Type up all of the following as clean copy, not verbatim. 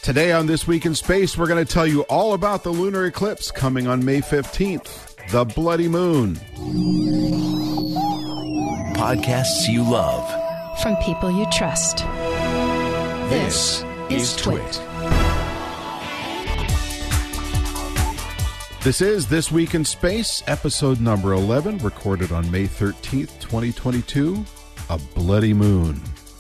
Today on This Week in Space, we're going to tell you all about the lunar eclipse coming on May 15th, the bloody moon. Podcasts you love. From people you trust. This is Twit. This is This Week in Space, episode number 11, recorded on May 13th, 2022, a bloody moon.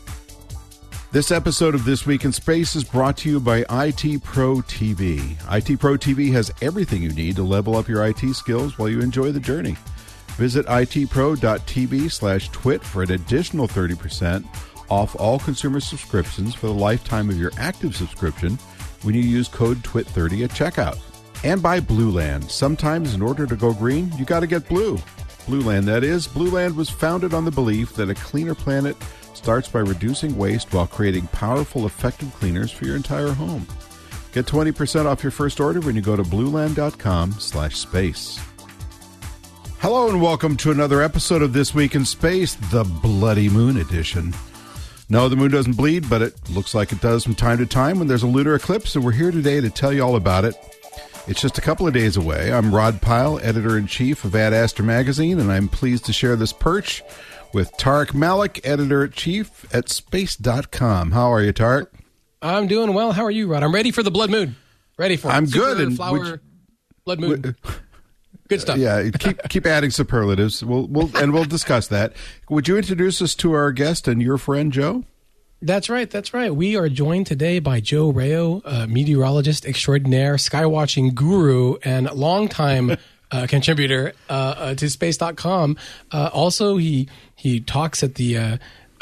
This episode of This Week in Space is brought to you by IT Pro TV. IT Pro TV has everything you need to level up your IT skills while you enjoy the journey. Visit itpro.tv/twit for an additional 30% off all consumer subscriptions for the lifetime of your active subscription when you use code TWIT30 at checkout. And by Blueland. Sometimes in order to go green, you got to get blue. Blueland, that is. Blueland was founded on the belief that a cleaner planet starts by reducing waste while creating powerful, effective cleaners for your entire home. Get 20% off your first order when you go to blueland.com/space. Hello and welcome to another episode of This Week in Space, the Bloody Moon edition. No, the moon doesn't bleed, but it looks like it does from time to time when there's a lunar eclipse, and we're here today to tell you all about it. It's just a couple of days away. I'm Rod Pyle, editor-in-chief of Ad Astra Magazine, and I'm pleased to share this perch with Tarek Malik, editor-in-chief at Space.com. How are you, Tarek? I'm doing well. How are you, Rod? I'm ready for the blood moon. Ready for it. I'm good. And flower, blood moon. Good stuff. Yeah, keep adding superlatives. We'll discuss that. Would you introduce us to our guest and your friend, Joe? That's right. We are joined today by Joe Rayo, meteorologist extraordinaire, skywatching guru, and longtime contributor to Space.com. Also, he talks at the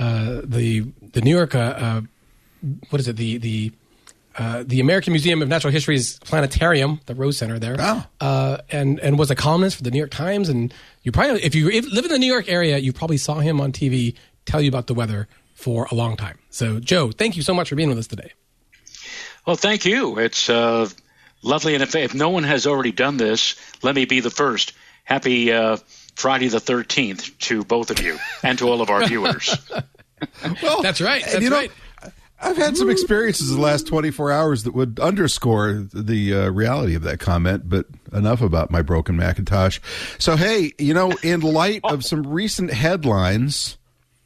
New York what is it, the American Museum of Natural History's planetarium, the Rose Center there, and was a columnist for the New York Times. And you probably, if you live in the New York area, you probably saw him on TV tell you about the weather for a long time. So, Joe, thank you so much for being with us today. Well, thank you. It's lovely. And if no one has already done this, let me be the first. Happy Friday the 13th to both of you and to all of our viewers. Well, that's right. That's right. I've had some experiences in the last 24 hours that would underscore the reality of that comment, but enough about my broken Macintosh. So, hey, in light of some recent headlines,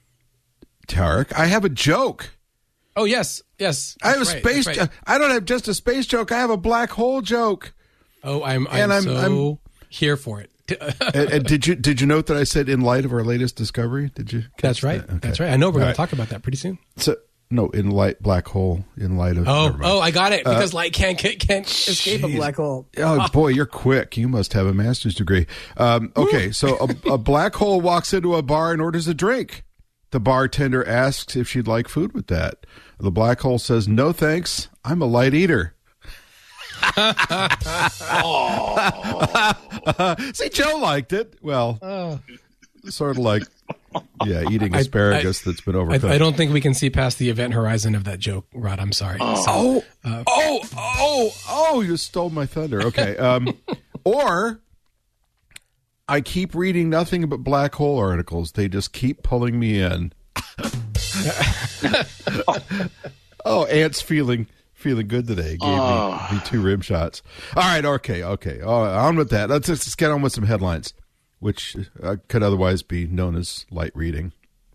Tarek, I have a joke. Oh, yes. I have a space joke. I don't have just a space joke. I have a black hole joke. Oh, I'm here for it. And did you note that I said in light of our latest discovery? Did you? That's right. Okay. That's right. I know we're going to talk about that pretty soon. So no, in light black hole. In light of. Oh, I got it because light can't escape a black hole. Oh boy, you're quick. You must have a master's degree. Okay, so a black hole walks into a bar and orders a drink. The bartender asks if she'd like food with that. The black hole says, "No, thanks. I'm a light eater." See, Joe liked it. Well, sort of like, eating asparagus that's been overcooked. I don't think we can see past the event horizon of that joke, Rod. I'm sorry. You stole my thunder. Okay. Or I keep reading nothing but black hole articles. They just keep pulling me in. Ant's feeling good today. Gave me 2 rib shots. All right, okay. On with that. Let's just get on with some headlines, which could otherwise be known as light reading.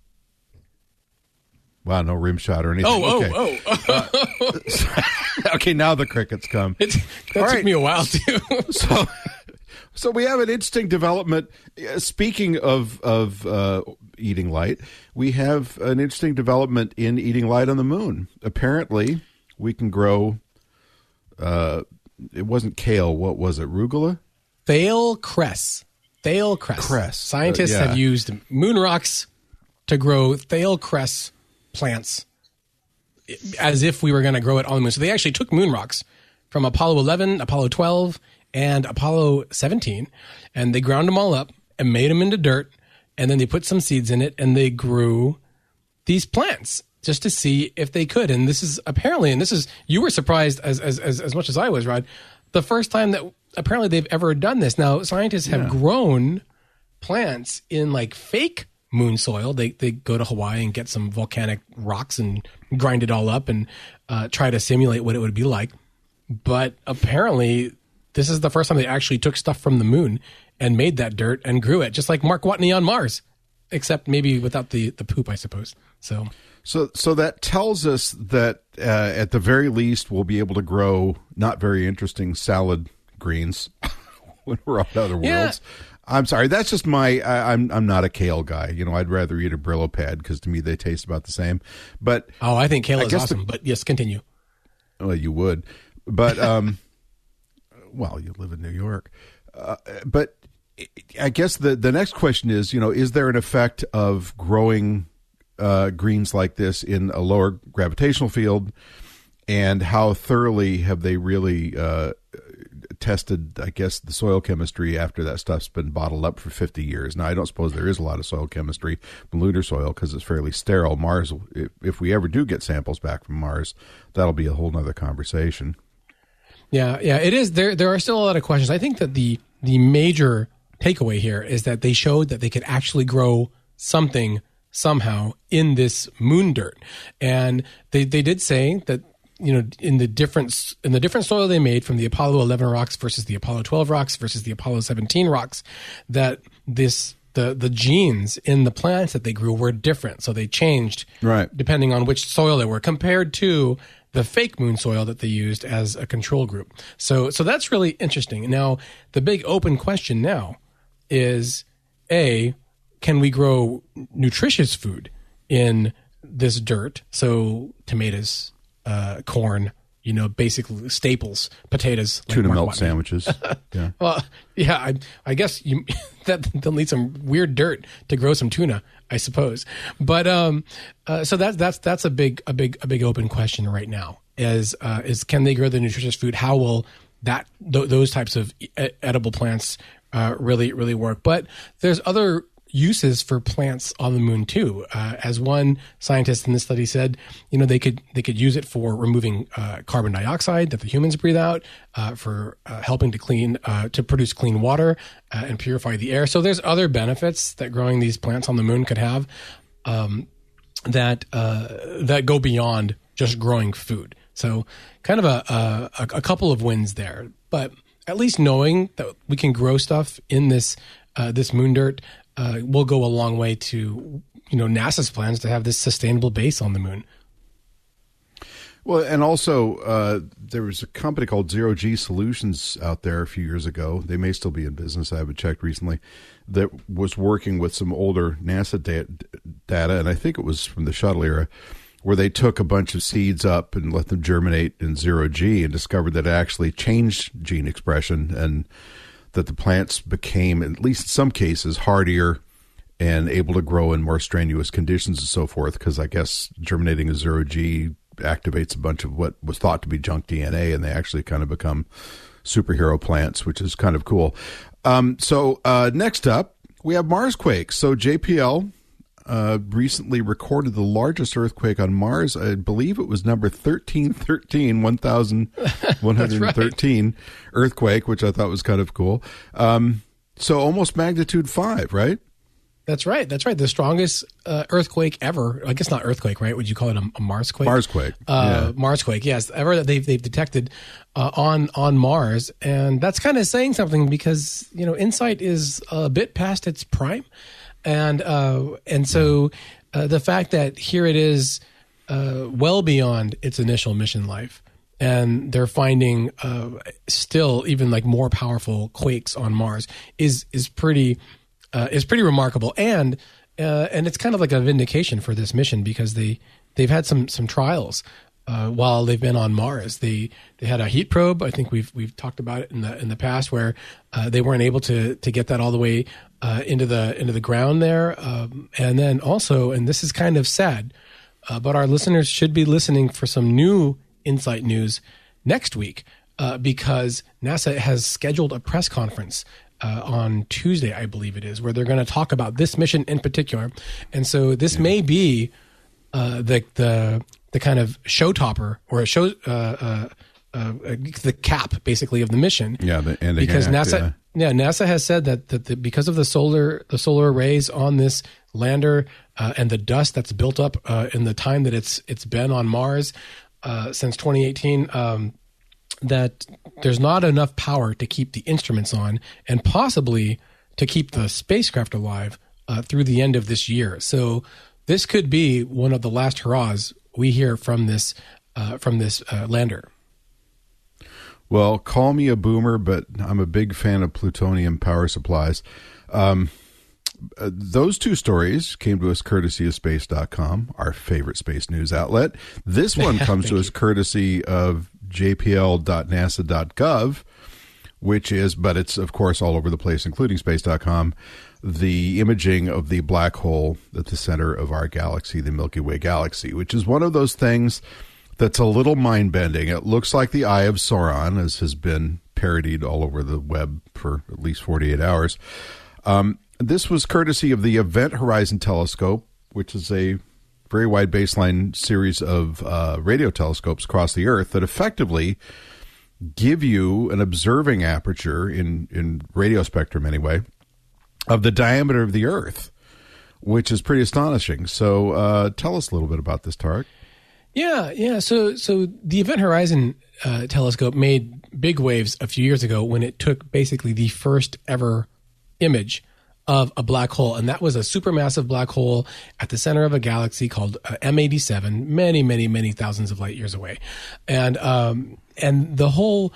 Wow, no rim shot or anything. Okay, now the crickets come. Took me a while, too. So we have an interesting development. Speaking of eating light, we have an interesting development in eating light on the moon. Apparently, we can grow. It wasn't kale. What was it? Arugula? Thale cress. Scientists have used moon rocks to grow thale cress plants as if we were going to grow it on the moon. So they actually took moon rocks from Apollo 11, Apollo 12, and Apollo 17, and they ground them all up and made them into dirt, and then they put some seeds in it, and they grew these plants just to see if they could. And this is apparently, you were surprised as much as I was, Rod, the first time that apparently they've ever done this. Now, scientists have grown plants in like fake moon soil. They go to Hawaii and get some volcanic rocks and grind it all up and try to simulate what it would be like. But apparently, this is the first time they actually took stuff from the moon and made that dirt and grew it, just like Mark Watney on Mars, except maybe without the poop, I suppose. So that tells us that at the very least, we'll be able to grow not very interesting salad greens when we're on other worlds. Yeah. I'm sorry. That's just I'm not a kale guy. You know, I'd rather eat a Brillo pad because to me they taste about the same. But I think kale is awesome. But yes, continue. Well, you would, but well, you live in New York. But I guess the next question is, is there an effect of growing greens like this in a lower gravitational field, and how thoroughly have they really tested, I guess, the soil chemistry after that stuff's been bottled up for 50 years. Now, I don't suppose there is a lot of soil chemistry from lunar soil because it's fairly sterile. Mars, if we ever do get samples back from Mars, that'll be a whole nother conversation. Yeah, it is. There are still a lot of questions. I think that the major takeaway here is that they showed that they could actually grow something somehow in this moon dirt. And they did say that, in the different soil they made from the Apollo 11 rocks versus the Apollo 12 rocks versus the Apollo 17 rocks, that the genes in the plants that they grew were different. So they changed depending on which soil they were, compared to the fake moon soil that they used as a control group. So that's really interesting. Now, the big open question now is, A, can we grow nutritious food in this dirt? So tomatoes, corn, basically staples, potatoes, tuna melt sandwiches. Yeah. Well, yeah, I guess they'll need some weird dirt to grow some tuna, I suppose. But so that's a big open question right now. Is can they grow the nutritious food? How will those types of edible plants really work? But there's other uses for plants on the moon too. As one scientist in this study said, they could use it for removing carbon dioxide that the humans breathe out, for helping to produce clean water and purify the air. So there's other benefits that growing these plants on the moon could have that go beyond just growing food. So kind of a couple of wins there, but at least knowing that we can grow stuff in this moon dirt will go a long way to NASA's plans to have this sustainable base on the moon. Well, and also there was a company called Zero G Solutions out there a few years ago. They may still be in business. I haven't checked recently. That was working with some older NASA data, and I think it was from the shuttle era, where they took a bunch of seeds up and let them germinate in zero G and discovered that it actually changed gene expression, and that the plants became, at least in some cases, hardier and able to grow in more strenuous conditions and so forth, because I guess germinating a zero G activates a bunch of what was thought to be junk DNA, and they actually kind of become superhero plants, which is kind of cool. So next up, we have Marsquakes. So JPL recently recorded the largest earthquake on Mars. I believe it was number 1313, 1113 earthquake, which I thought was kind of cool. So almost magnitude 5, right? That's right. The strongest earthquake ever. I guess not earthquake, right? Would you call it a Marsquake? Marsquake. Yeah. Marsquake, yes. Ever that they've detected on Mars. And that's kind of saying something because, InSight is a bit past its prime. And so the fact that here it is well beyond its initial mission life, and they're finding still even like more powerful quakes on Mars is pretty remarkable, and it's kind of like a vindication for this mission because they've had some trials while they've been on Mars. They had a heat probe. I think we've talked about it in the past, where they weren't able to get that all the way into the ground there, and then also, and this is kind of sad, but our listeners should be listening for some new InSight news next week because NASA has scheduled a press conference on Tuesday, I believe it is, where they're going to talk about this mission in particular. And so this may be the kind of show topper or the cap basically of the mission. Yeah, the ending because act, NASA. yeah. Yeah, NASA has said that because of the solar arrays on this lander and the dust that's built up in the time that it's been on Mars since 2018, that there's not enough power to keep the instruments on and possibly to keep the spacecraft alive through the end of this year. So this could be one of the last hurrahs we hear from this lander. Well, call me a boomer, but I'm a big fan of plutonium power supplies. Those two stories came to us courtesy of space.com, our favorite space news outlet. This one comes to us courtesy of jpl.nasa.gov, but it's, of course, all over the place, including space.com, the imaging of the black hole at the center of our galaxy, the Milky Way galaxy, which is one of those things that's a little mind-bending. It looks like the Eye of Sauron, as has been parodied all over the web for at least 48 hours. This was courtesy of the Event Horizon Telescope, which is a very wide baseline series of radio telescopes across the Earth that effectively give you an observing aperture in radio spectrum anyway of the diameter of the Earth, which is pretty astonishing. So tell us a little bit about this, Tarek. Yeah. So the Event Horizon telescope made big waves a few years ago when it took basically the first ever image of a black hole, and that was a supermassive black hole at the center of a galaxy called M87, many, many, many thousands of light years away, and the whole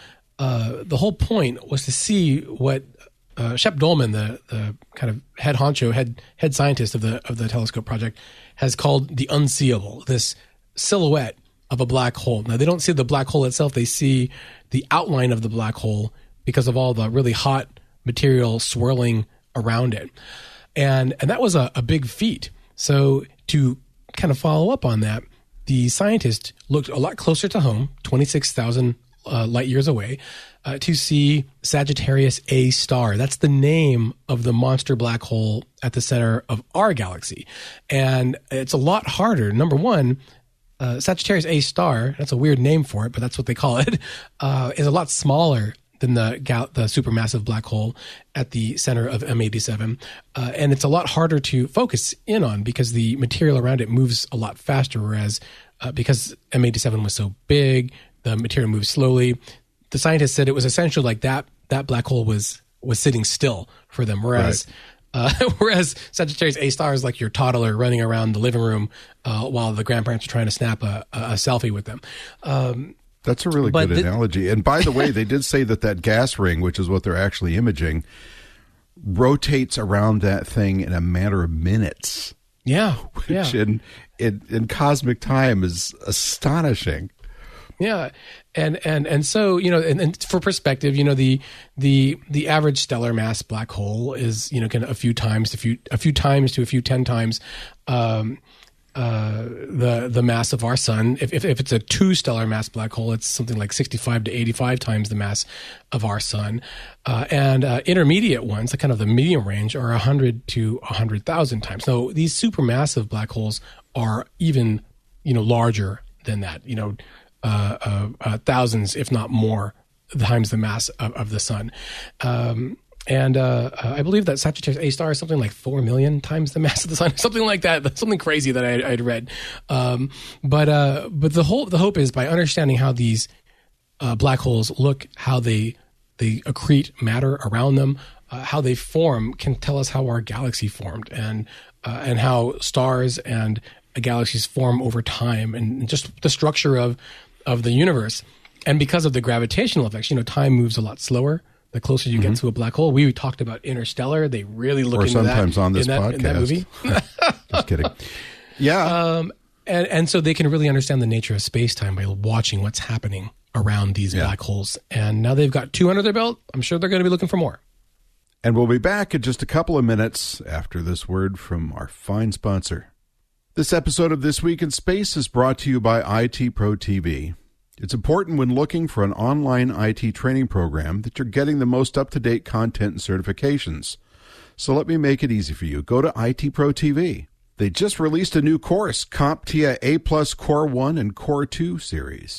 point was to see what Shep Dolman, the kind of head honcho, head scientist of the telescope project, has called the unseeable, this silhouette of a black hole. Now, they don't see the black hole itself. They see the outline of the black hole because of all the really hot material swirling around it. And that was a big feat. So to kind of follow up on that, the scientist looked a lot closer to home, 26,000 light years away, to see Sagittarius A star. That's the name of the monster black hole at the center of our galaxy. And it's a lot harder. Number one, Sagittarius A star, that's a weird name for it, but that's what they call it, is a lot smaller than the supermassive black hole at the center of M87. And it's a lot harder to focus in on because the material around it moves a lot faster, whereas because M87 was so big, the material moves slowly. The scientists said it was essentially like that black hole was sitting still for them, whereas whereas Sagittarius A star is like your toddler running around the living room while the grandparents are trying to snap a selfie with them. That's a really good analogy. And by the way, they did say that gas ring, which is what they're actually imaging, rotates around that thing in a matter of minutes. Yeah. Which in cosmic time is astonishing. Yeah. And so, and for perspective, the average stellar mass black hole is, kind of a few times to a few 10 times the mass of our sun. If it's a 2 stellar mass black hole, it's something like 65 to 85 times the mass of our sun. And intermediate ones, the kind of the medium range, are 100 to 100,000 times. So these supermassive black holes are even, larger than that, thousands, if not more, times the mass of the sun. And I believe that Sagittarius A star is something like 4 million times the mass of the sun, something like that. That's something crazy that I'd read. But the hope is by understanding how these black holes look, how they accrete matter around them, how they form, can tell us how our galaxy formed and how stars and galaxies form over time, and just the structure of the universe. And because of the gravitational effects, time moves a lot slower the closer you get to a black hole. We talked about Interstellar. They really look into that. Or sometimes on this podcast. In that movie. Just kidding. Yeah. And so they can really understand the nature of space-time by watching what's happening around these black holes. And now they've got 2 under their belt. I'm sure they're going to be looking for more. And we'll be back in just a couple of minutes after this word from our fine sponsor. This episode of This Week in Space is brought to you by IT Pro TV. It's important when looking for an online IT training program that you're getting the most up-to-date content and certifications. So let me make it easy for you. Go to IT Pro TV. They just released a new course, CompTIA A+ Core 1 and Core 2 series.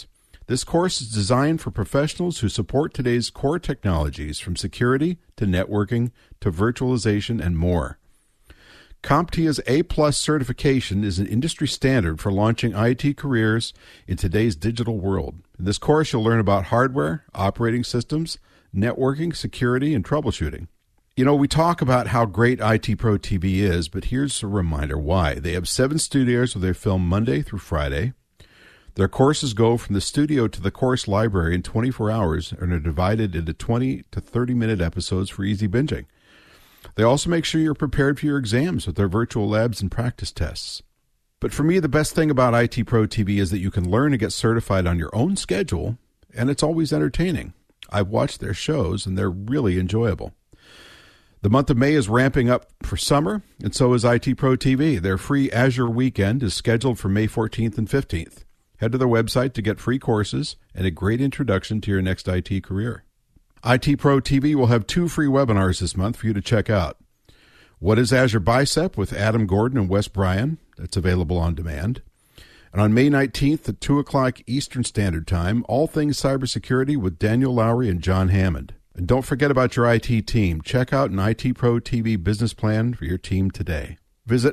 This course is designed for professionals who support today's core technologies, from security to networking to virtualization and more. CompTIA's A-plus certification is an industry standard for launching IT careers in today's digital world. In this course, you'll learn about hardware, operating systems, networking, security, and troubleshooting. You know, we talk about how great IT Pro TV is, but here's a reminder why. They have 7 studios where they film Monday through Friday. Their courses go from the studio to the course library in 24 hours and are divided into 20 to 30-minute episodes for easy binging. They also make sure you're prepared for your exams with their virtual labs and practice tests. But for me, the best thing about IT Pro TV is that you can learn and get certified on your own schedule, and it's always entertaining. I've watched their shows, and they're really enjoyable. The month of May is ramping up for summer, and so is IT Pro TV. Their free Azure weekend is scheduled for May 14th and 15th. Head to their website to get free courses and a great introduction to your next IT career. IT Pro TV will have 2 free webinars this month for you to check out. What is Azure Bicep with Adam Gordon and Wes Bryan? That's available on demand. And on May 19th at 2 o'clock Eastern Standard Time, All Things Cybersecurity with Daniel Lowry and John Hammond. And don't forget about your IT team. Check out an IT Pro TV business plan for your team today. Visit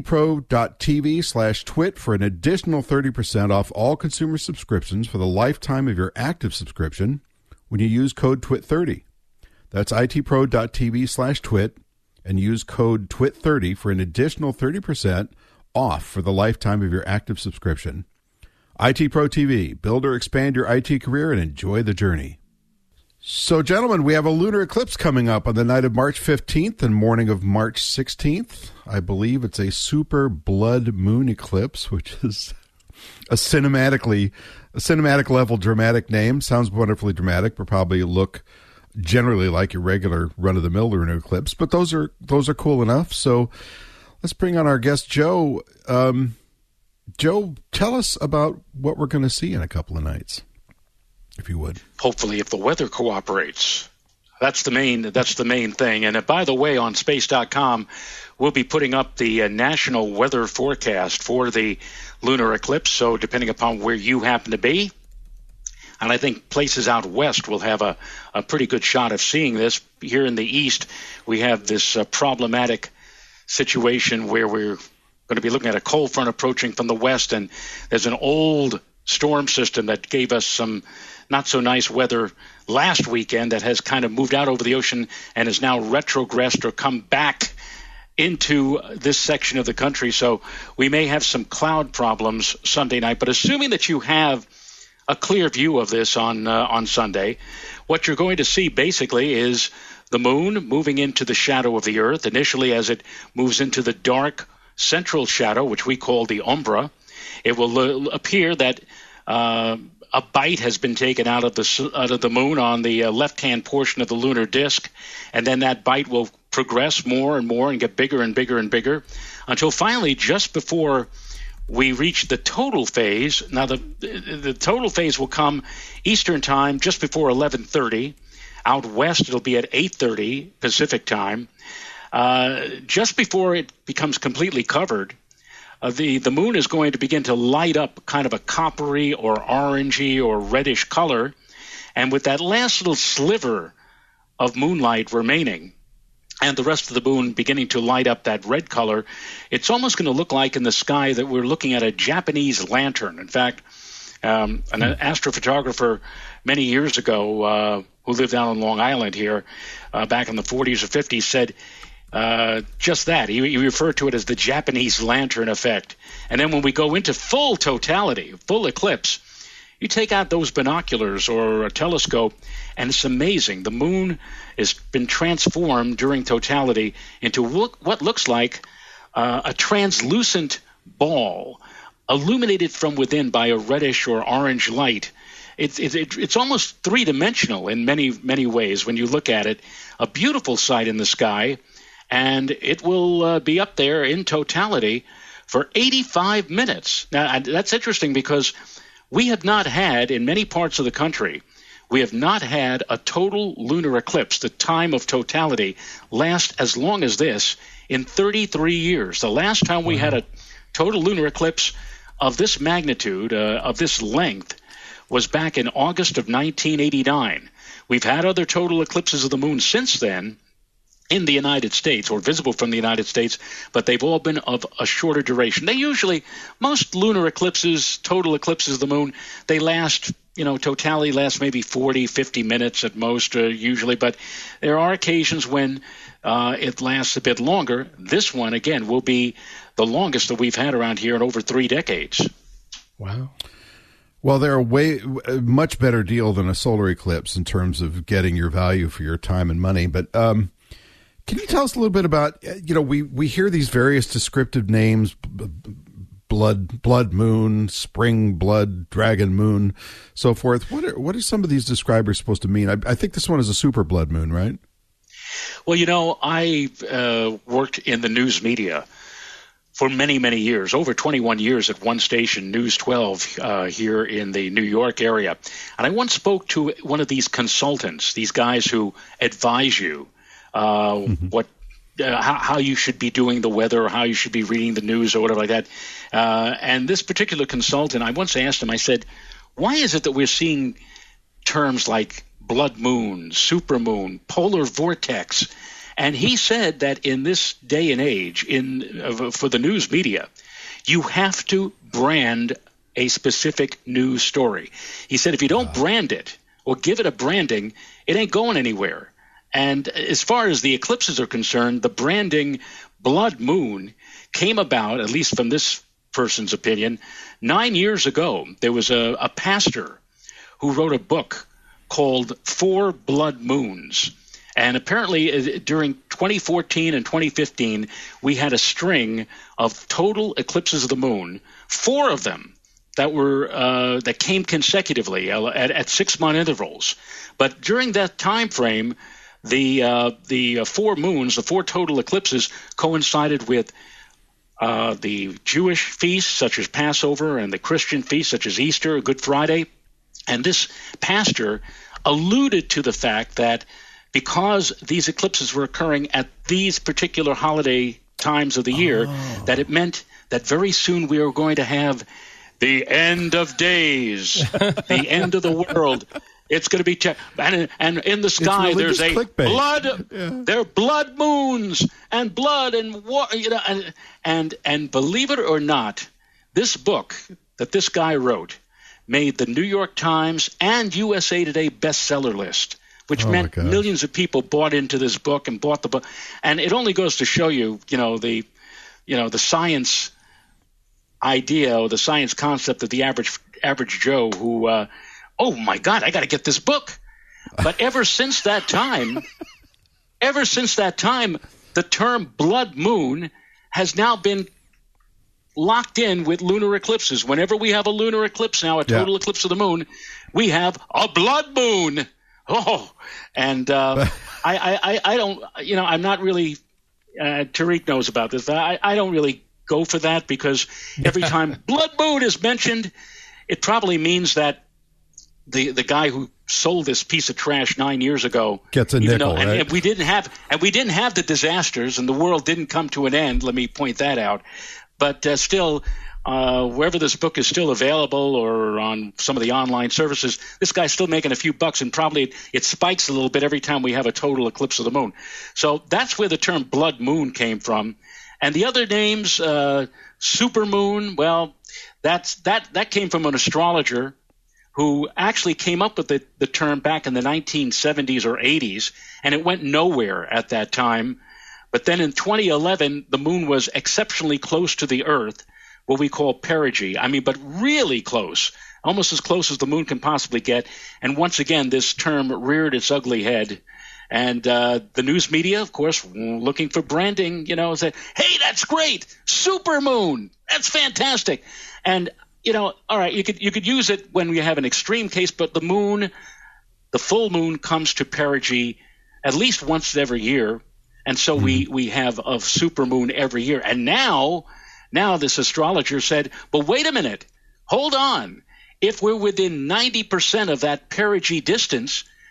itpro.tv/twit for an additional 30% off all consumer subscriptions for the lifetime of your active subscription when you use code TWIT30. That's itpro.tv/twit and use code TWIT30 for an additional 30% off for the lifetime of your active subscription. IT Pro TV. Build or expand your IT career and enjoy the journey. So, gentlemen, we have a lunar eclipse coming up on the night of March 15th and morning of March 16th. I believe it's a super blood moon eclipse, which is a cinematic level dramatic name. Sounds wonderfully dramatic, but probably look generally like your regular run-of-the-mill lunar eclipse. But those are cool enough. So let's bring on our guest, Joe. Joe, tell us about what we're going to see in a couple of nights, if you would. Hopefully, if the weather cooperates. That's the main thing. And by the way, on space.com, we'll be putting up the national weather forecast for the lunar eclipse. So depending upon where you happen to be, and I think places out west will have a pretty good shot of seeing this. Here in the east, we have this problematic situation where we're going to be looking at a cold front approaching from the west, and there's an old storm system that gave us some not so nice weather last weekend that has kind of moved out over the ocean and is now retrogressed or come back into this section of the country. So we may have some cloud problems Sunday night, but assuming that you have a clear view of this on Sunday, what you're going to see basically is the moon moving into the shadow of the earth, initially as it moves into the dark central shadow, which we call the umbra. It will appear that a bite has been taken out of the moon on the left-hand portion of the lunar disk, and then that bite will progress more and more and get bigger and bigger and bigger until finally, just before we reach the total phase. Now, the total phase will come Eastern time just before 11:30. Out west, it'll be at 8:30 Pacific time. Just before it becomes completely covered, the moon is going to begin to light up kind of a coppery or orangey or reddish color. And with that last little sliver of moonlight remaining and the rest of the moon beginning to light up that red color, it's almost going to look like in the sky that we're looking at a Japanese lantern. In fact, an astrophotographer many years ago who lived out on Long Island here back in the 40s or 50s said just that. He referred to it as the Japanese lantern effect. And then when we go into full totality, full eclipse, you take out those binoculars or a telescope, and it's amazing. The moon has been transformed during totality into what looks like a translucent ball, illuminated from within by a reddish or orange light. It's almost three-dimensional in many ways when you look at it. A beautiful sight in the sky, and it will be up there in totality for 85 minutes. Now, that's interesting because we have not had, in many parts of the country, we have not had a total lunar eclipse, the time of totality, last as long as this in 33 years. The last time we had a total lunar eclipse of this magnitude, of this length, was back in August of 1989. We've had other total eclipses of the moon since then in the United States, or visible from the United States, but they've all been of a shorter duration. Most lunar eclipses, total eclipses of the moon, they last, totality lasts maybe 40, 50 minutes at most, usually, but there are occasions when it lasts a bit longer. This one, again, will be the longest that we've had around here in over 3 decades. Wow. Well, they're a much better deal than a solar eclipse in terms of getting your value for your time and money. But can you tell us a little bit about, we hear these various descriptive names, blood moon, spring blood, dragon moon, so forth. What are some of these describers supposed to mean? I think this one is a super blood moon, right? Well, I worked in the news media for many, many years, over 21 years at one station, News 12, here in the New York area. And I once spoke to one of these consultants, these guys who advise you how you should be doing the weather, or how you should be reading the news, or whatever like that. And this particular consultant, I once asked him, I said, why is it that we're seeing terms like blood moon, supermoon, polar vortex? And he said that in this day and age, for the news media, you have to brand a specific news story. He said if you don't brand it or give it a branding, it ain't going anywhere. And as far as the eclipses are concerned, the branding blood moon came about, at least from this person's opinion, 9 years ago. There was a pastor who wrote a book called 4 Blood Moons. And apparently during 2014 and 2015, we had a string of total eclipses of the moon, 4 of them that came consecutively at 6-month intervals. But during that time frame, the 4 moons, the 4 total eclipses, coincided with the Jewish feasts such as Passover and the Christian feasts such as Easter, Good Friday. And this pastor alluded to the fact that because these eclipses were occurring at these particular holiday times of the year, that it meant that very soon we were going to have the end of days, the end of the world. It's going to be and in the sky there's a clickbait. Blood. Yeah. There are blood moons and blood and and believe it or not, this book that this guy wrote made the New York Times and USA Today bestseller list, which meant millions of people bought into this book and bought the book. And it only goes to show you, the science idea or the science concept of the average Joe who, oh my God, I got to get this book. But ever since that time, the term blood moon has now been locked in with lunar eclipses. Whenever we have a lunar eclipse now, a total eclipse of the moon, we have a blood moon. Oh, and I don't, I'm not really, Tariq knows about this. I don't really go for that because every time blood moon is mentioned, it probably means that the guy who sold this piece of trash 9 years ago gets a nickel, right? And we didn't have the disasters, and the world didn't come to an end. Let me point that out. But still, wherever this book is still available or on some of the online services, this guy's still making a few bucks, and probably it spikes a little bit every time we have a total eclipse of the moon. So that's where the term blood moon came from. And the other names, supermoon, well, that came from an astrologer who actually came up with the term back in the 1970s or 80s, and it went nowhere at that time. But then in 2011, the moon was exceptionally close to the Earth, what we call perigee. But really close, almost as close as the moon can possibly get. And once again, this term reared its ugly head. And the news media, of course, looking for branding, said, hey, that's great, supermoon, that's fantastic. And, all right, you could use it when we have an extreme case, but the moon, the full moon comes to perigee at least once every year. And so we have a supermoon every year. And now this astrologer said, but wait a minute, hold on. If we're within 90% of that perigee distance,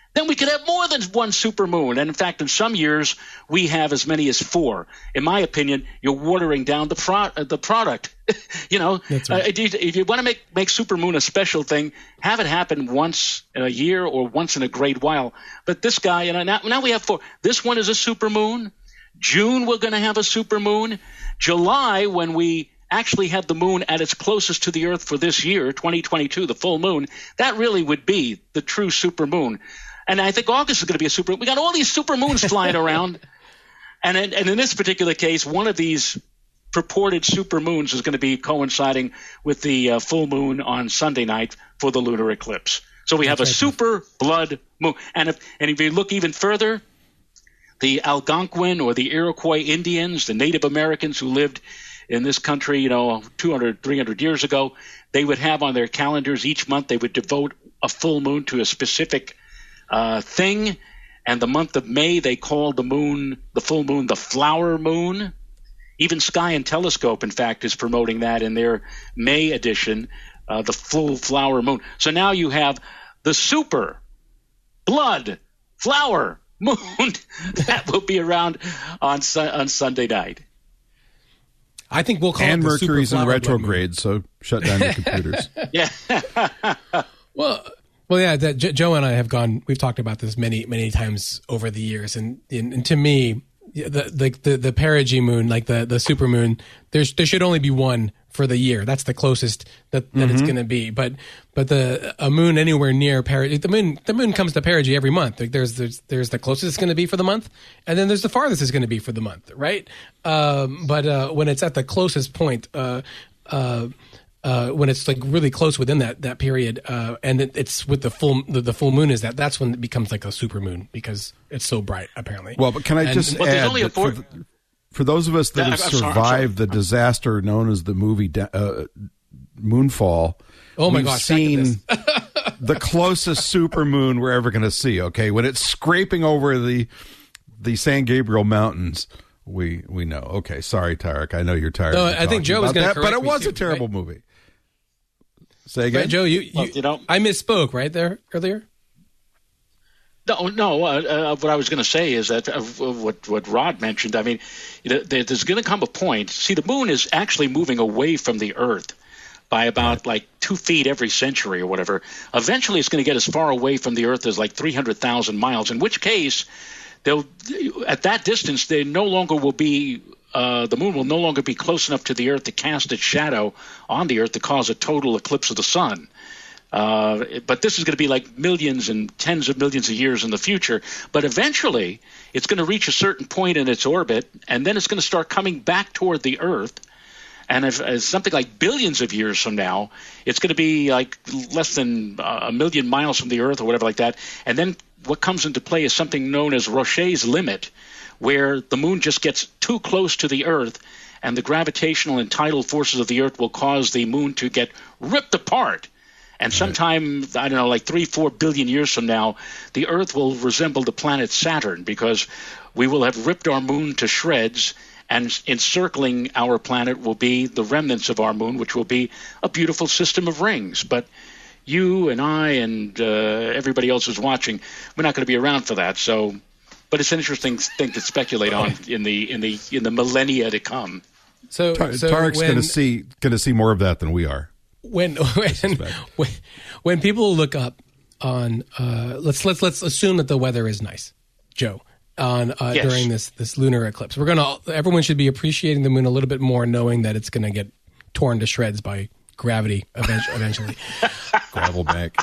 then we could have more than one supermoon. And in fact, in some years, we have as many as 4. In my opinion, you're watering down the product. That's right. If you want to make supermoon a special thing, have it happen once in a year or once in a great while. But this guy, now we have 4. This one is a supermoon. June, we're going to have a supermoon. July, when we actually had the moon at its closest to the Earth for this year, 2022, the full moon, that really would be the true supermoon. And I think August is going to be a supermoon. We got all these supermoons flying around. And in this particular case, one of these purported supermoons is going to be coinciding with the full moon on Sunday night for the lunar eclipse. So we have a super blood moon. And if you look even further, the Algonquin or the Iroquois Indians, the Native Americans who lived in this country, 200, 300 years ago, they would have on their calendars each month, they would devote a full moon to a specific thing. And the month of May, they called the full moon, the flower moon. Even Sky and Telescope, in fact, is promoting that in their May edition, the full flower moon. So now you have the super blood flower moon that will be around on Sunday night. I think we'll call and it the Mercury's super in flower retrograde, so shut down your computers. Yeah. Well, yeah. Joe and I have gone. We've talked about this many times over the years, and to me, the perigee moon, like the super moon, there should only be one for the year. That's the closest that it's going to be. But a moon anywhere near perigee, the moon comes to perigee every month. Like there's the closest it's going to be for the month, and then there's the farthest it's going to be for the month, right? But when it's at the closest point, when it's like really close within that period, and it's with the full moon that's when it becomes like a super moon because it's so bright apparently. Well, but can I just add that for those of us that have survived the disaster known as the movie Moonfall, oh my we've gosh, seen the closest supermoon we're ever going to see. Okay, when it's scraping over the San Gabriel Mountains. We know. Okay, sorry, Tarek. I know you're tired. No, I think Joe was going to correct but it me was too, a terrible right? movie. Say again, right, Joe. I misspoke right there earlier. No. What I was going to say is that what Rod mentioned. I mean, there's going to come a point. See, the moon is actually moving away from the Earth by about like 2 feet every century or whatever. Eventually, it's going to get as far away from the Earth as like 300,000 miles. In which case, at that distance, they no longer will be. The moon will no longer be close enough to the Earth to cast its shadow on the Earth to cause a total eclipse of the sun. But this is going to be like millions and tens of millions of years in the future. But eventually, it's going to reach a certain point in its orbit, and then it's going to start coming back toward the Earth. And if something like billions of years from now, it's going to be like less than a million miles from the Earth or whatever like that. And then what comes into play is something known as Roche's limit, where the moon just gets too close to the Earth, and the gravitational and tidal forces of the Earth will cause the moon to get ripped apart. And sometime, I don't know, like 3-4 billion years from now, the Earth will resemble the planet Saturn because we will have ripped our moon to shreds, and encircling our planet will be the remnants of our moon, which will be a beautiful system of rings. But you and I and everybody else who's watching, we're not going to be around for that. So, but it's an interesting thing to speculate on in the millennia to come. So Tarek's going to see more of that than we are. When people look up on let's assume that the weather is nice, Joe, on yes. during this lunar eclipse. Everyone should be appreciating the moon a little bit more, knowing that it's going to get torn to shreds by gravity eventually. Gravel back.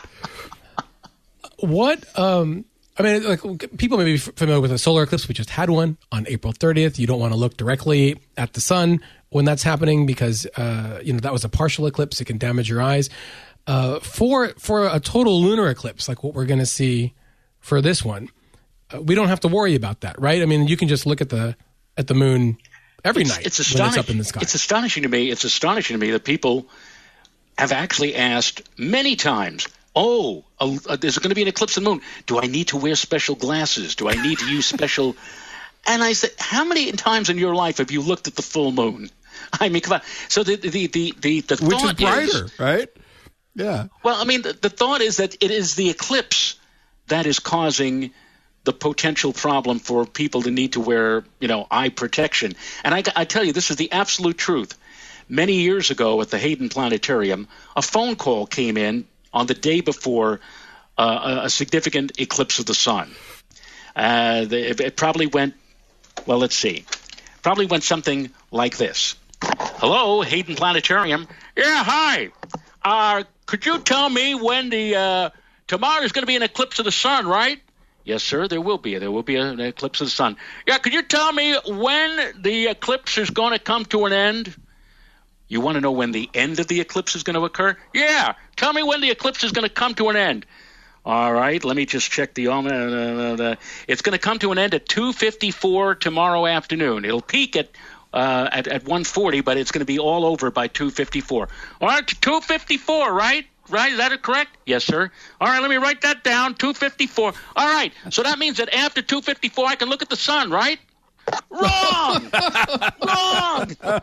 What I mean, like people may be familiar with a solar eclipse. We just had one on April 30th. You don't want to look directly at the sun when that's happening because that was a partial eclipse. It can damage your eyes. For a total lunar eclipse, like what we're going to see for this one, we don't have to worry about that, right? I mean, you can just look at the moon every night when it's up in the sky. It's astonishing to me. It's astonishing to me that people have actually asked many times, there's going to be an eclipse of the moon. Do I need to wear special glasses? Do I need to use special? And I said, how many times in your life have you looked at the full moon? I mean, come on. So the thought which is brighter, right? Yeah. Well, I mean, the thought is that it is the eclipse that is causing the potential problem for people to need to wear, eye protection. And I tell you, this is the absolute truth. Many years ago at the Hayden Planetarium, a phone call came in on the day before a significant eclipse of the sun. It probably went, probably went something like this. Hello, Hayden Planetarium. Yeah, hi. Could you tell me when tomorrow is going to be an eclipse of the sun, right? Yes, sir, there will be. There will be an eclipse of the sun. Yeah, could you tell me when the eclipse is going to come to an end? You want to know when the end of the eclipse is going to occur? Yeah, tell me when the eclipse is going to come to an end. All right, let me just check the it's going to come to an end at 2:54 tomorrow afternoon. It'll peak at 1:40, but it's going to be all over by 2:54. All right, 2:54, right? Right? Is that correct? Yes, sir. All right, let me write that down. 2:54. All right, so that means that after 2:54, I can look at the sun, right? Wrong. Wrong.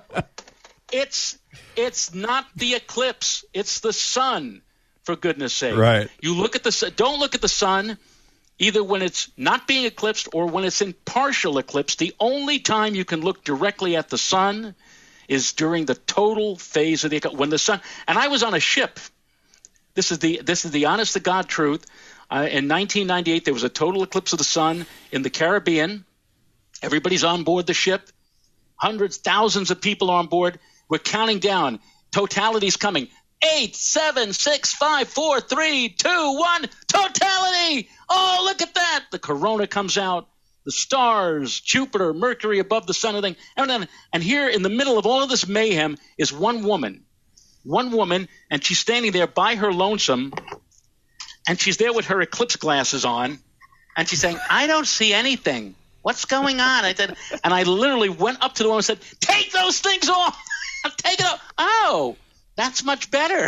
It's not the eclipse. It's the sun. For goodness sake. Right. You look at don't look at the sun either when it's not being eclipsed or when it's in partial eclipse. The only time you can look directly at the sun is during the total phase of the eclipse. When the sun, and I was on a ship. This is the honest to God truth. In 1998, there was a total eclipse of the sun in the Caribbean. Everybody's on board the ship. Hundreds, thousands of people are on board. We're counting down. Totality's coming. 8, 7, 6, 5, 4, 3, 2, 1, totality! Oh, look at that! The corona comes out, the stars, Jupiter, Mercury above the sun, and here in the middle of all of this mayhem is one woman, and she's standing there by her lonesome, and she's there with her eclipse glasses on, and she's saying, I don't see anything. What's going on? And I literally went up to the woman and said, take those things off! Take it off! Oh! That's much better.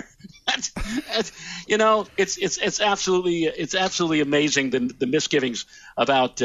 It's absolutely amazing the misgivings about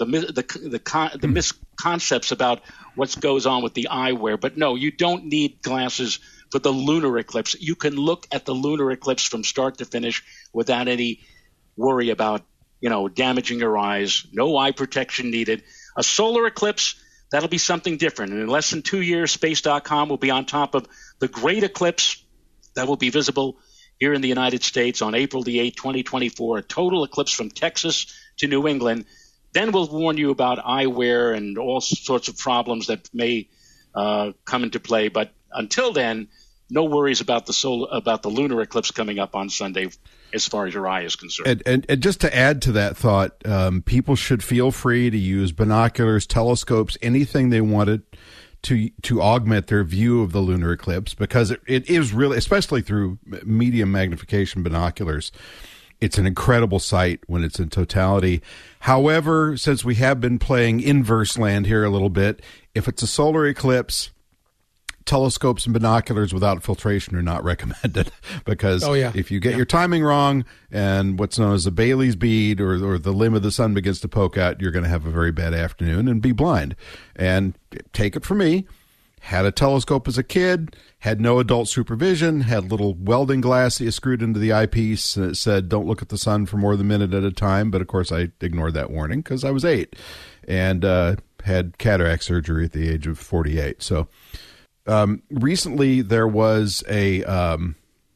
the misconceptions about what goes on with the eyewear. But no, you don't need glasses for the lunar eclipse. You can look at the lunar eclipse from start to finish without any worry about damaging your eyes. No eye protection needed. A solar eclipse, that'll be something different. And in less than 2 years, Space.com will be on top of the great eclipse that will be visible here in the United States on April the 8th, 2024, a total eclipse from Texas to New England. Then we'll warn you about eyewear and all sorts of problems that may come into play. But until then, no worries about the lunar eclipse coming up on Sunday as far as your eye is concerned. And just to add to that thought, people should feel free to use binoculars, telescopes, anything they wanted to augment their view of the lunar eclipse, because it is really, especially through medium magnification binoculars, it's an incredible sight when it's in totality. However, since we have been playing inverse land here a little bit, if it's a solar eclipse, telescopes and binoculars without filtration are not recommended, because if you get your timing wrong and what's known as a Bailey's bead or the limb of the sun begins to poke out, you're going to have a very bad afternoon and be blind. And take it from me, had a telescope as a kid, had no adult supervision, had little welding glass that you screwed into the eyepiece, and it said, don't look at the sun for more than a minute at a time. But of course I ignored that warning because I was 8 and had cataract surgery at the age of 48. So recently there was they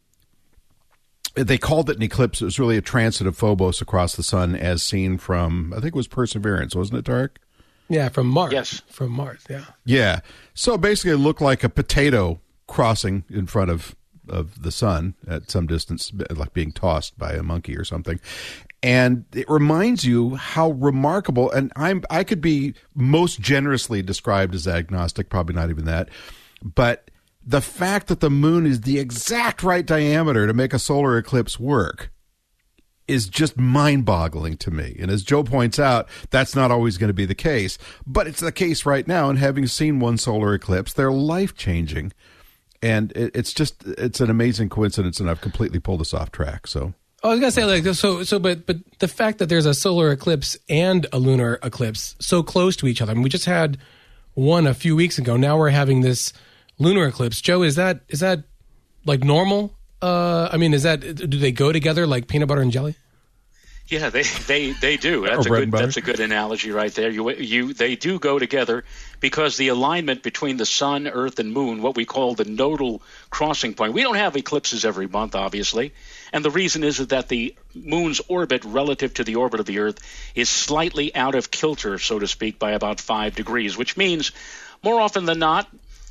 called it an eclipse. It was really a transit of Phobos across the sun as seen from, I think it was Perseverance, wasn't it, Tarek? Yeah, from Mars. Yes. From Mars, yeah. Yeah. So basically it looked like a potato crossing in front of the sun at some distance, like being tossed by a monkey or something. And it reminds you how remarkable, and I could be most generously described as agnostic, probably not even that, but the fact that the moon is the exact right diameter to make a solar eclipse work is just mind-boggling to me. And as Joe points out, that's not always going to be the case, but it's the case right now. And having seen one solar eclipse, they're life-changing. And it's an amazing coincidence, and I've completely pulled us off track. So I was gonna say, but the fact that there's a solar eclipse and a lunar eclipse so close to each other. I mean, we just had one a few weeks ago. Now we're having this lunar eclipse. Joe, is that like normal? Do they go together like peanut butter and jelly? Yeah, they do. That's a good analogy right there. They do go together because the alignment between the sun, earth, and moon, what we call the nodal crossing point. We don't have eclipses every month, obviously, and the reason is that the moon's orbit relative to the orbit of the earth is slightly out of kilter, so to speak, by about 5 degrees, which means more often than not,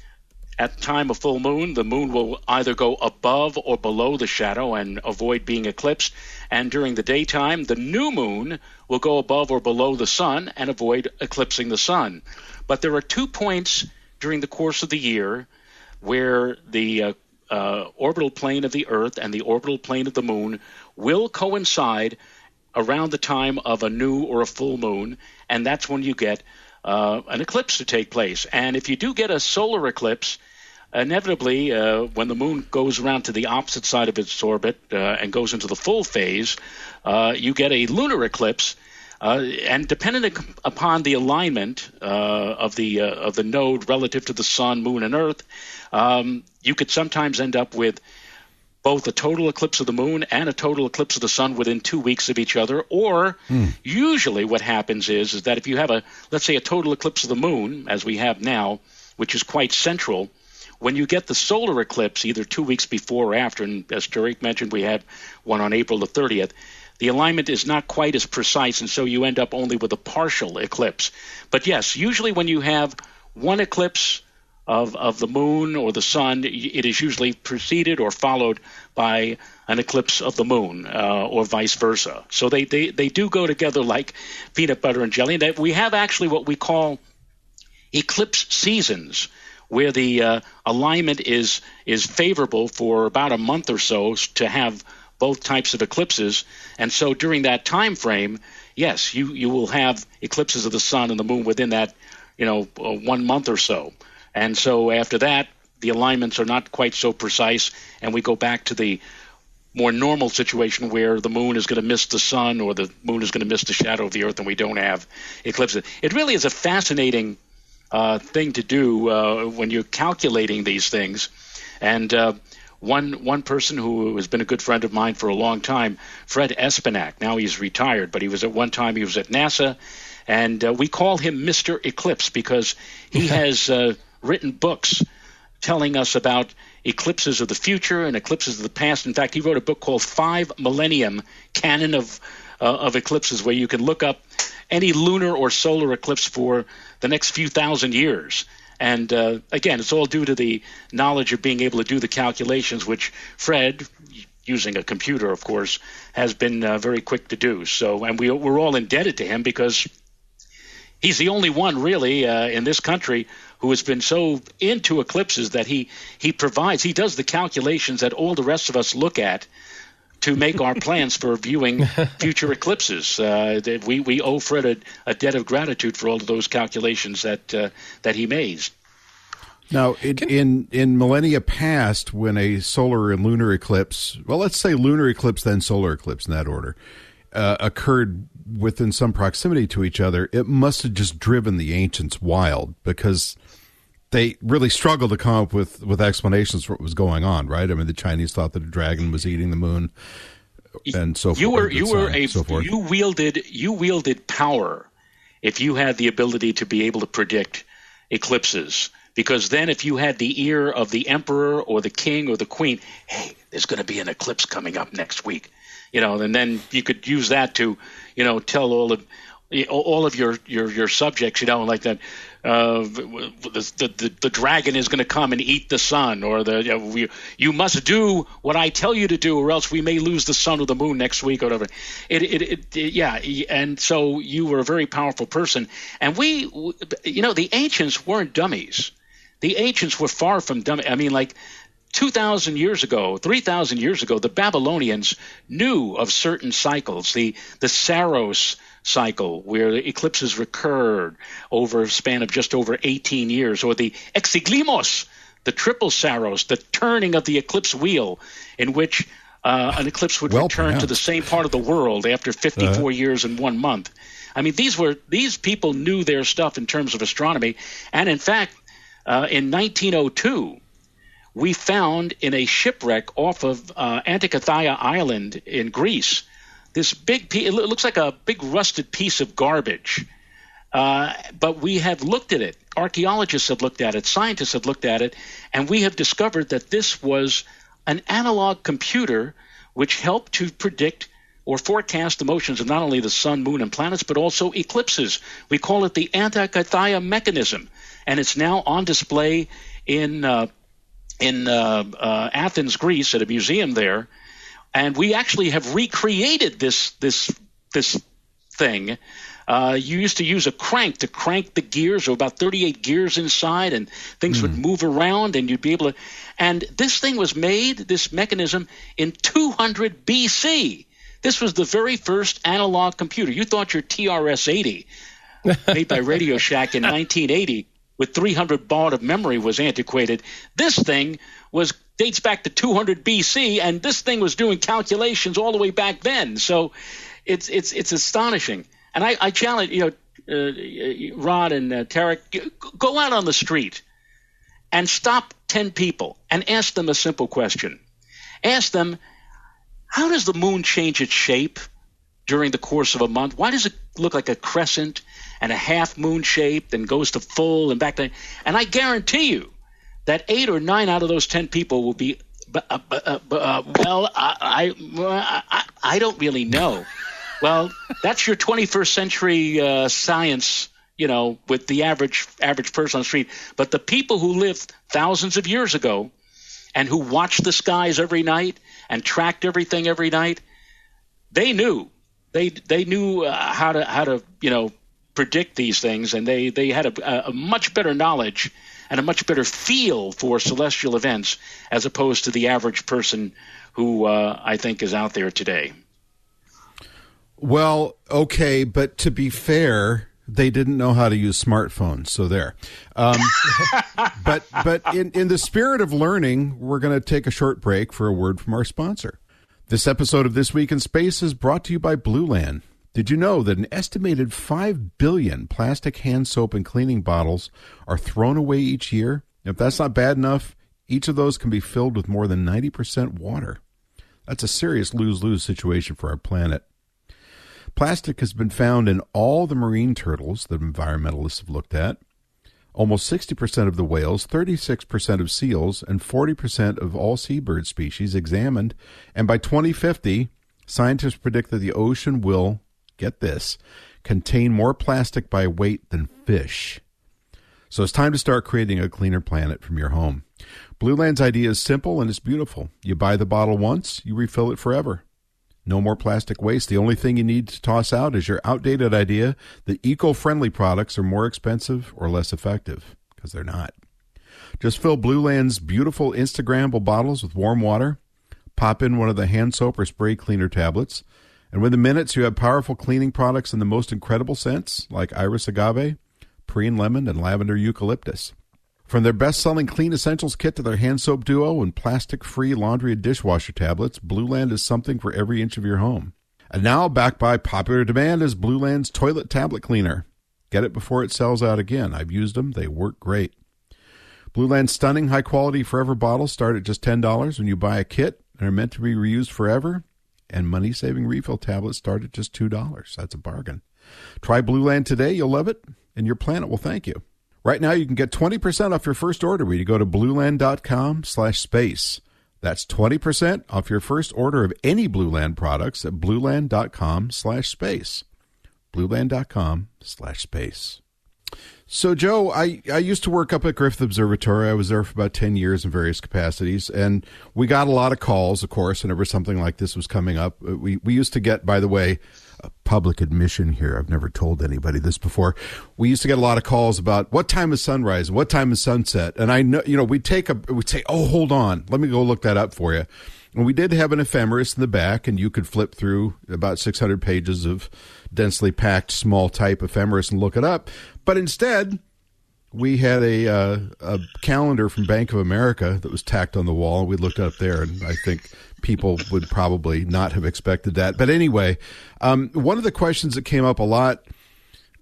at the time of full moon, the moon will either go above or below the shadow and avoid being eclipsed. And during the daytime, the new moon will go above or below the sun and avoid eclipsing the sun. But there are 2 points during the course of the year where the orbital plane of the Earth and the orbital plane of the moon will coincide around the time of a new or a full moon, and that's when you get an eclipse to take place. And if you do get a solar eclipse, inevitably, when the moon goes around to the opposite side of its orbit and goes into the full phase, you get a lunar eclipse. And depending upon the alignment of the node relative to the sun, moon, and earth, you could sometimes end up with both a total eclipse of the moon and a total eclipse of the sun within 2 weeks of each other. Or usually what happens is that if you have let's say a total eclipse of the moon, as we have now, which is quite central, when you get the solar eclipse either 2 weeks before or after, and as Tariq mentioned, we had one on April the 30th, the alignment is not quite as precise, and so you end up only with a partial eclipse. But yes, usually when you have one eclipse of the moon or the sun, it is usually preceded or followed by an eclipse of the moon or vice versa. So they do go together like peanut butter and jelly. And we have actually what we call eclipse seasons, where the alignment is favorable for about a month or so to have both types of eclipses. And so during that time frame, yes, you will have eclipses of the sun and the moon within that 1 month or so. And so after that, the alignments are not quite so precise, and we go back to the more normal situation where the moon is going to miss the sun or the moon is going to miss the shadow of the earth, and we don't have eclipses. It really is a fascinating thing to do when you're calculating these things. And one person who has been a good friend of mine for a long time, Fred Espenak, now he's retired, but he was at NASA, and we call him Mr. Eclipse because he has written books telling us about eclipses of the future and eclipses of the past. In fact, he wrote a book called 5 Millennium Canon of Eclipses, where you can look up any lunar or solar eclipse for the next few thousand years. And again, it's all due to the knowledge of being able to do the calculations, which Fred, using a computer, of course, has been very quick to do. So, and we're all indebted to him because he's the only one really in this country who has been so into eclipses that he does the calculations that all the rest of us look at to make our plans for viewing future eclipses. We owe Fred a debt of gratitude for all of those calculations that he made. Now, in millennia past, when a solar and lunar eclipse, well, let's say lunar eclipse, then solar eclipse in that order, occurred within some proximity to each other, it must have just driven the ancients wild because they really struggled to come up with explanations for what was going on, right? I mean, the Chinese thought that a dragon was eating the moon and so forth. You wielded power if you had the ability to be able to predict eclipses. Because then if you had the ear of the emperor or the king or the queen, hey, there's going to be an eclipse coming up next week, and then you could use that to, tell all of your subjects, like that, the dragon is going to come and eat the sun, or you must do what I tell you to do, or else we may lose the sun or the moon next week, or whatever. And so you were a very powerful person, and the ancients weren't dummies. The ancients were far from dumb. I mean, like 2,000 years ago, 3,000 years ago, the Babylonians knew of certain cycles, the Saros cycle, where the eclipses recurred over a span of just over 18 years, or the Exiglimos, the triple Saros, the turning of the eclipse wheel, in which an eclipse would return to the same part of the world after 54 years and 1 month. I mean, these people knew their stuff in terms of astronomy, and in fact, in 1902, we found in a shipwreck off of Antikythera Island in Greece this big piece. It looks like a big rusted piece of garbage. But we have looked at it. Archaeologists have looked at it. Scientists have looked at it. And we have discovered that this was an analog computer which helped to predict or forecast the motions of not only the sun, moon, and planets, but also eclipses. We call it the Antikythera mechanism. And it's now on display in Athens, Greece, at a museum there. And we actually have recreated this thing. You used to use a crank to crank the gears. There were about 38 gears inside, and things would move around, and you'd be able to. And this thing was made, this mechanism, in 200 BC. This was the very first analog computer. You thought your TRS-80, made by Radio Shack in 1980, with 300 baud of memory, was antiquated. This thing dates back to 200 BC, and this thing was doing calculations all the way back then. So it's astonishing. And I challenge, Rod and Tarek, go out on the street and stop 10 people and ask them a simple question. Ask them, how does the moon change its shape during the course of a month? Why does it look like a crescent and a half moon shape, then goes to full and back to? And I guarantee you that 8 or 9 out of those 10 people will be, I don't really know. Well, that's your 21st century science, with the average person on the street. But the people who lived thousands of years ago and who watched the skies every night and tracked everything every night, they knew. They knew how to predict these things, and they had a much better knowledge and a much better feel for celestial events as opposed to the average person who I think is out there today. Well, okay, but to be fair, they didn't know how to use smartphones, so there. But in the spirit of learning, we're going to take a short break for a word from our sponsor. This episode of This Week in Space is brought to you by Blue Land. Did you know that an estimated 5 billion plastic hand soap and cleaning bottles are thrown away each year? If that's not bad enough, each of those can be filled with more than 90% water. That's a serious lose-lose situation for our planet. Plastic has been found in all the marine turtles that environmentalists have looked at, almost 60% of the whales, 36% of seals, and 40% of all seabird species examined. And by 2050, scientists predict that the ocean will, get this, contain more plastic by weight than fish. So it's time to start creating a cleaner planet from your home. Blue Land's idea is simple and it's beautiful. You buy the bottle once, you refill it forever. No more plastic waste. The only thing you need to toss out is your outdated idea that eco-friendly products are more expensive or less effective, because they're not. Just fill Blue Land's beautiful Instagrammable bottles with warm water, pop in one of the hand soap or spray cleaner tablets, and within minutes you have powerful cleaning products in the most incredible scents, like iris agave, preen lemon, and lavender eucalyptus. From their best-selling Clean Essentials kit to their hand soap duo and plastic-free laundry and dishwasher tablets, Blue Land is something for every inch of your home. And now, backed by popular demand, is Blue Land's toilet tablet cleaner. Get it before it sells out again. I've used them. They work great. Blue Land's stunning, high-quality Forever bottles start at just $10 when you buy a kit and are meant to be reused forever. And money-saving refill tablets start at just $2. That's a bargain. Try Blue Land today. You'll love it, and your planet will thank you. Right now, you can get 20% off your first order when you go to blueland.com/space. That's 20% off your first order of any Blue Land products at blueland.com/space. blueland.com/space. So, Joe, I used to work up at Griffith Observatory. I was there for about 10 years in various capacities, and we got a lot of calls, of course, whenever something like this was coming up. We used to get, by the way, a public admission here. I've never told anybody this before. We used to get a lot of calls about what time is sunrise, what time is sunset. And I know, we'd say, oh, hold on, let me go look that up for you. And we did have an ephemeris in the back, and you could flip through about 600 pages of densely packed small type ephemeris and look it up. But instead, we had a calendar from Bank of America that was tacked on the wall. We looked up there, and I think people would probably not have expected that. But anyway, one of the questions that came up a lot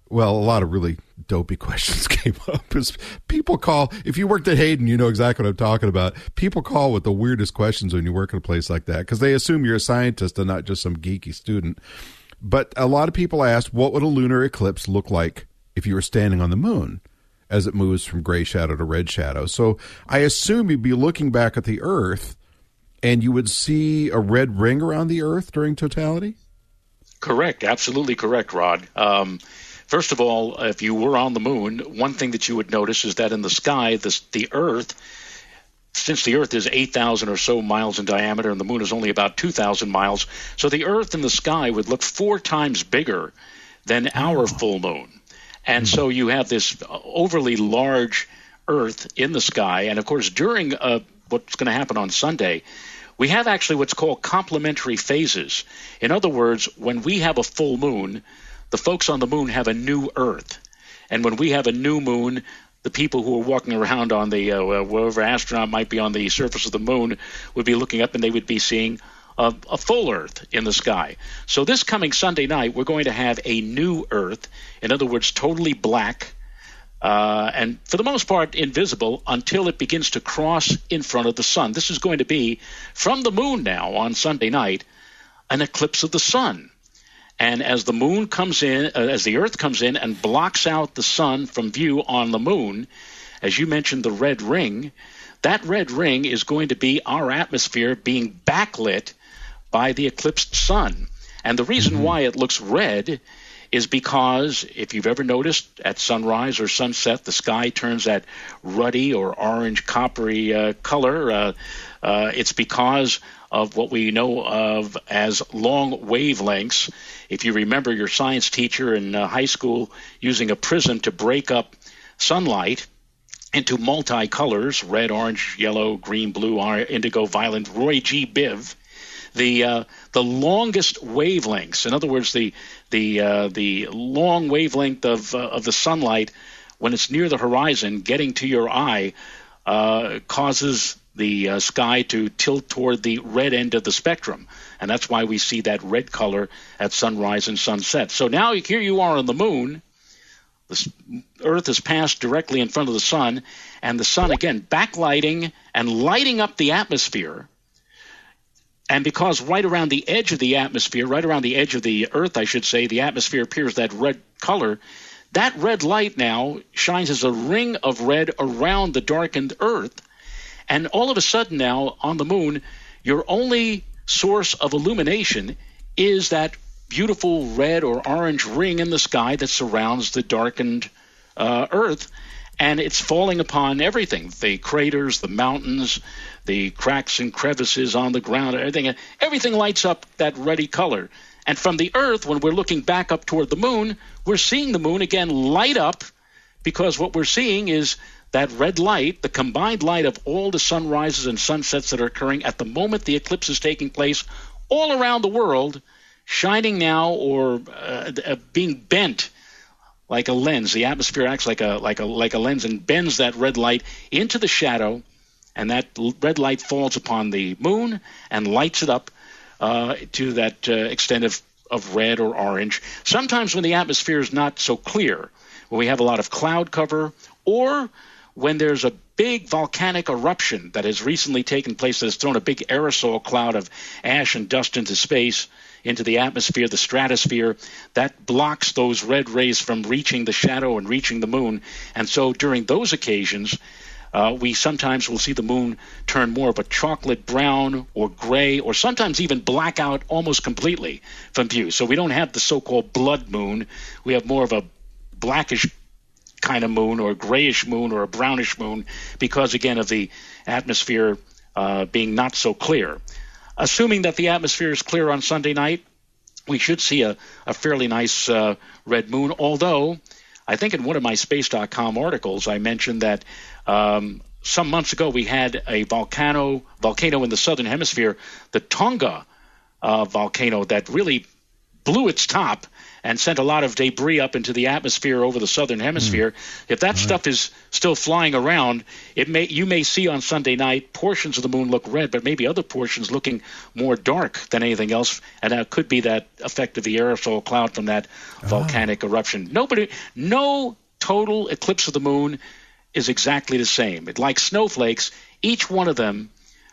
Well, a lot of really dopey questions came up. Because people call, if you worked at Hayden, you know exactly what I'm talking about. People call with the weirdest questions when you work at a place like that because they assume you're a scientist and not just some geeky student. But a lot of people asked, what would a lunar eclipse look like if you were standing on the moon as it moves from gray shadow to red shadow? So I assume you'd be looking back at the Earth and you would see a red ring around the Earth during totality? Correct. Absolutely correct, Rod. First of all, if you were on the moon, one thing that you would notice is that in the sky, the Earth, since the Earth is 8,000 or so miles in diameter and the moon is only about 2,000 miles, so the Earth in the sky would look 4 times bigger than our full moon. And so you have this overly large Earth in the sky. And, of course, during what's going to happen on Sunday, we have actually what's called complementary phases. In other words, when we have a full moon, the folks on the moon have a new Earth. And when we have a new moon, the people who are walking around on the wherever astronaut might be on the surface of the moon would be looking up and they would be seeing a full Earth in the sky. So this coming Sunday night, we're going to have a new Earth. In other words, totally black, and for the most part invisible until it begins to cross in front of the sun. This is going to be, from the moon now on Sunday night, an eclipse of the sun. And as the moon comes in, as the Earth comes in and blocks out the sun from view on the moon, as you mentioned, the red ring, that red ring is going to be our atmosphere being backlit by the eclipsed sun. And the reason why it looks red is because, if you've ever noticed, at sunrise or sunset, the sky turns that ruddy or orange coppery color. It's because of what we know of as long wavelengths. If you remember your science teacher in high school using a prism to break up sunlight into multicolors, red, orange, yellow, green, blue, indigo, violet, Roy G. Biv, the longest wavelengths, in other words, the long wavelength of the sunlight when it's near the horizon getting to your eye causes the sky to tilt toward the red end of the spectrum. And that's why we see that red color at sunrise and sunset. So now here you are on the moon. The Earth is passed directly in front of the sun, and the sun, again, backlighting and lighting up the atmosphere. And because right around the edge of the atmosphere, right around the edge of the Earth, I should say, the atmosphere appears that red color, that red light now shines as a ring of red around the darkened Earth. And all of a sudden now, on the moon, your only source of illumination is that beautiful red or orange ring in the sky that surrounds the darkened Earth. And it's falling upon everything, the craters, the mountains, the cracks and crevices on the ground, everything lights up that ruddy color. And from the Earth, when we're looking back up toward the moon, we're seeing the moon again light up, because what we're seeing is that red light, the combined light of all the sunrises and sunsets that are occurring at the moment the eclipse is taking place all around the world, shining now or being bent like a lens. The atmosphere acts like a lens and bends that red light into the shadow, and that red light falls upon the moon and lights it up to that extent of red or orange. Sometimes when the atmosphere is not so clear, when we have a lot of cloud cover, or when there's a big volcanic eruption that has recently taken place that has thrown a big aerosol cloud of ash and dust into space, into the atmosphere, the stratosphere, that blocks those red rays from reaching the shadow and reaching the moon. And so during those occasions, we sometimes will see the moon turn more of a chocolate brown or gray, or sometimes even black out almost completely from view. So we don't have the so-called blood moon. We have more of a blackish kind of moon, or a grayish moon, or a brownish moon, because, again, of the atmosphere being not so clear. Assuming that the atmosphere is clear on Sunday night, we should see a fairly nice red moon, although I think in one of my Space.com articles I mentioned that some months ago we had a volcano in the southern hemisphere, the Tonga volcano, that really blew its top and sent a lot of debris up into the atmosphere over the southern hemisphere. If that stuff is still flying around, you may see on Sunday night portions of the moon look red, but maybe other portions looking more dark than anything else, and that could be that effect of the aerosol cloud from that volcanic eruption. No total eclipse of the moon is exactly the same. Like snowflakes, each one of them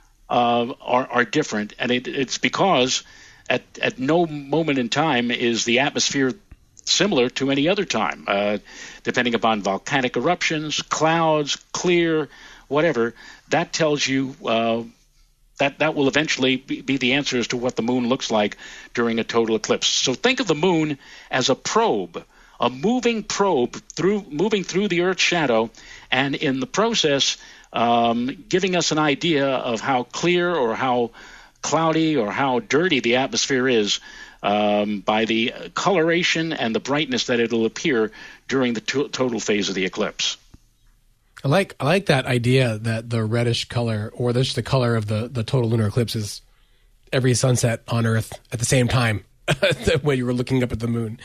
are different, and it's because at no moment in time is the atmosphere similar to any other time, depending upon volcanic eruptions, clouds, clear, whatever. That tells you that will eventually be the answer as to what the moon looks like during a total eclipse. So think of the moon as a probe, a moving probe moving through the Earth's shadow, and in the process giving us an idea of how clear or how cloudy or how dirty the atmosphere is by the coloration and the brightness that it'll appear during the total phase of the eclipse. I like that idea that the reddish color, or just the color of the total lunar eclipse, is every sunset on Earth at the same time when you were looking up at the moon.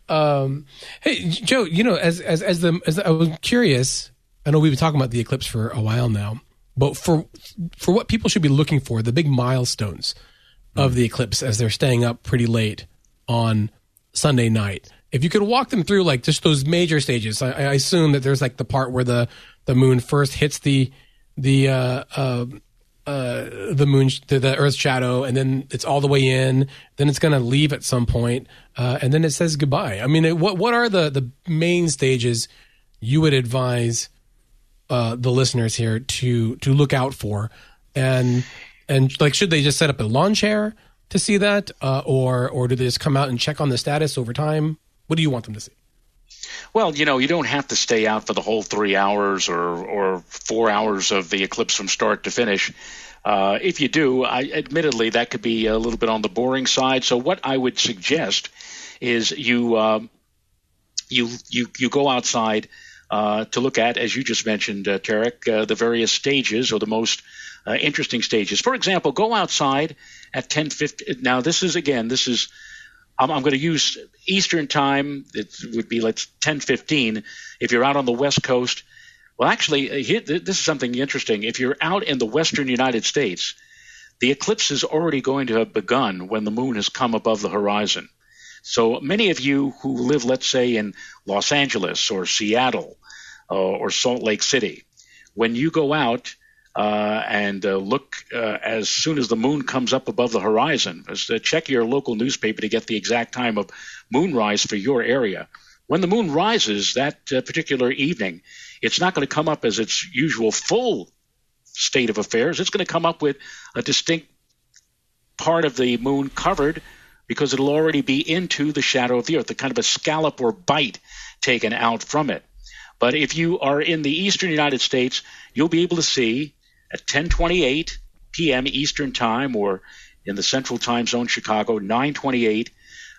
Hey, Joe, as I was curious, I know we've been talking about the eclipse for a while now, but for what people should be looking for, the big milestones of the eclipse as they're staying up pretty late on Sunday night. If you could walk them through like just those major stages. I assume that there's like the part where the moon first hits the moon, the Earth's shadow, and then it's all the way in. Then it's going to leave at some point, and then it says goodbye. I mean, what are the main stages you would advise the listeners here to look out for, and like, should they just set up a lawn chair to see that, or do they just come out and check on the status over time? What do you want them to see? Well, you don't have to stay out for the whole 3 hours or 4 hours of the eclipse from start to finish. If you do, admittedly, that could be a little bit on the boring side. So what I would suggest is you go outside to look at, as you just mentioned, Tarek, the various stages or the most interesting stages. For example, go outside at 10:50. Now, I'm going to use Eastern time. It would be 10:15. If you're out on the West Coast, well, actually, this is something interesting. If you're out in the Western United States, the eclipse is already going to have begun when the moon has come above the horizon. So many of you who live, let's say, in Los Angeles or Seattle or Salt Lake City, when you go out and look as soon as the moon comes up above the horizon, check your local newspaper to get the exact time of moonrise for your area. When the moon rises that particular evening, it's not going to come up as its usual full state of affairs. It's going to come up with a distinct part of the moon covered, because it'll already be into the shadow of the Earth, a kind of a scallop or bite taken out from it. But if you are in the eastern United States, you'll be able to see at 10:28 p.m. Eastern Time, or in the Central Time Zone, Chicago, 9:28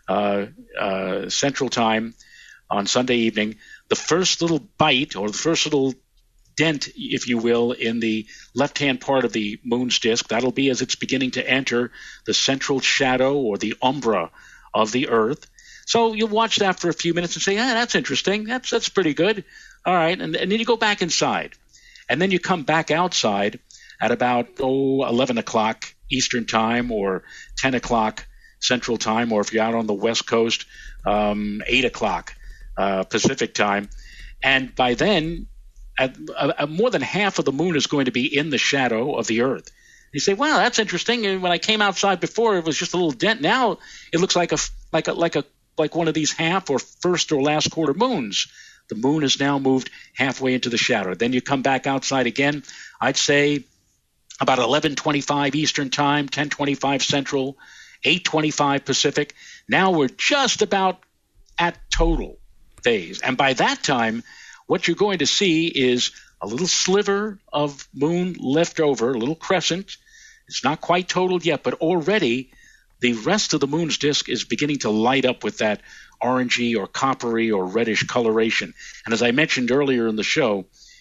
Central Time on Sunday evening, the first little bite, or the first little dent, if you will, in the left-hand part of the moon's disk. That'll be as it's beginning to enter the central shadow or the umbra of the Earth. So you'll watch that for a few minutes and say, that's interesting. That's pretty good. All right. And then you go back inside. And then you come back outside at about 11 o'clock Eastern Time, or 10 o'clock Central Time, or if you're out on the West Coast, 8 o'clock Pacific Time. And by then, more than half of the moon is going to be in the shadow of the Earth. You say, "Wow, that's interesting." And when I came outside before, it was just a little dent. Now it looks like one of these half or first or last quarter moons. The moon has now moved halfway into the shadow. Then you come back outside again. I'd say about 11:25 Eastern Time, 10:25 Central, 8:25 Pacific. Now we're just about at total phase, and by that time, what you're going to see is a little sliver of moon left over, a little crescent. It's not quite total yet, but already the rest of the moon's disk is beginning to light up with that orangey or coppery or reddish coloration. And as I mentioned earlier in the show,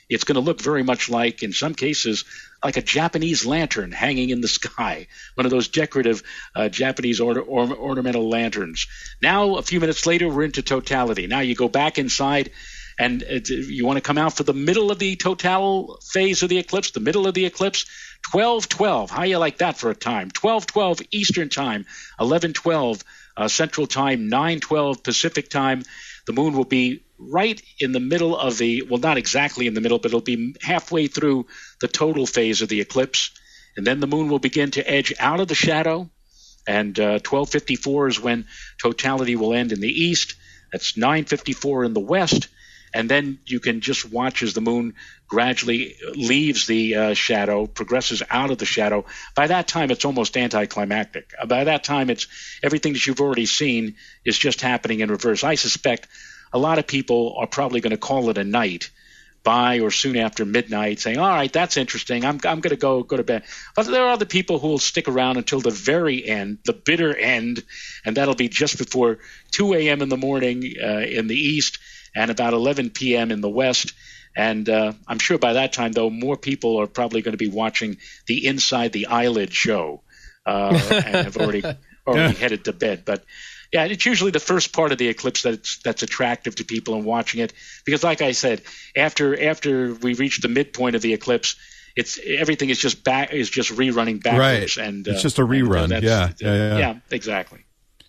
it's going to look very much like, in some cases, like a Japanese lantern hanging in the sky, one of those decorative Japanese ornamental lanterns. Now, a few minutes later, we're into totality. Now you go back inside, and you want to come out for the middle of the total phase of the eclipse, the middle of the eclipse, 12:12. How you like that for a time? 12:12 Eastern Time, 11:12 Central Time, 9:12 Pacific Time. The moon will be right in the middle of well, not exactly in the middle, but it'll be halfway through the total phase of the eclipse. And then the moon will begin to edge out of the shadow. And 12:54 is when totality will end in the east. That's 9:54 in the west. And then you can just watch as the moon gradually leaves the shadow, progresses out of the shadow. By that time, it's almost anticlimactic. By that time, it's everything that you've already seen is just happening in reverse. I suspect a lot of people are probably going to call it a night by or soon after midnight, saying, all right, that's interesting. I'm going to go to bed. But there are other people who will stick around until the very end, the bitter end, and that'll be just before 2 a.m. in the morning in the east and about 11 p.m. in the west. And I'm sure by that time, though, more people are probably going to be watching the Inside the Eyelid show and have already headed to bed. But yeah, it's usually the first part of the eclipse that's attractive to people in watching it, because, like I said, after we reach the midpoint of the eclipse, everything is just rerunning backwards, right. And it's just a rerun. Yeah, exactly.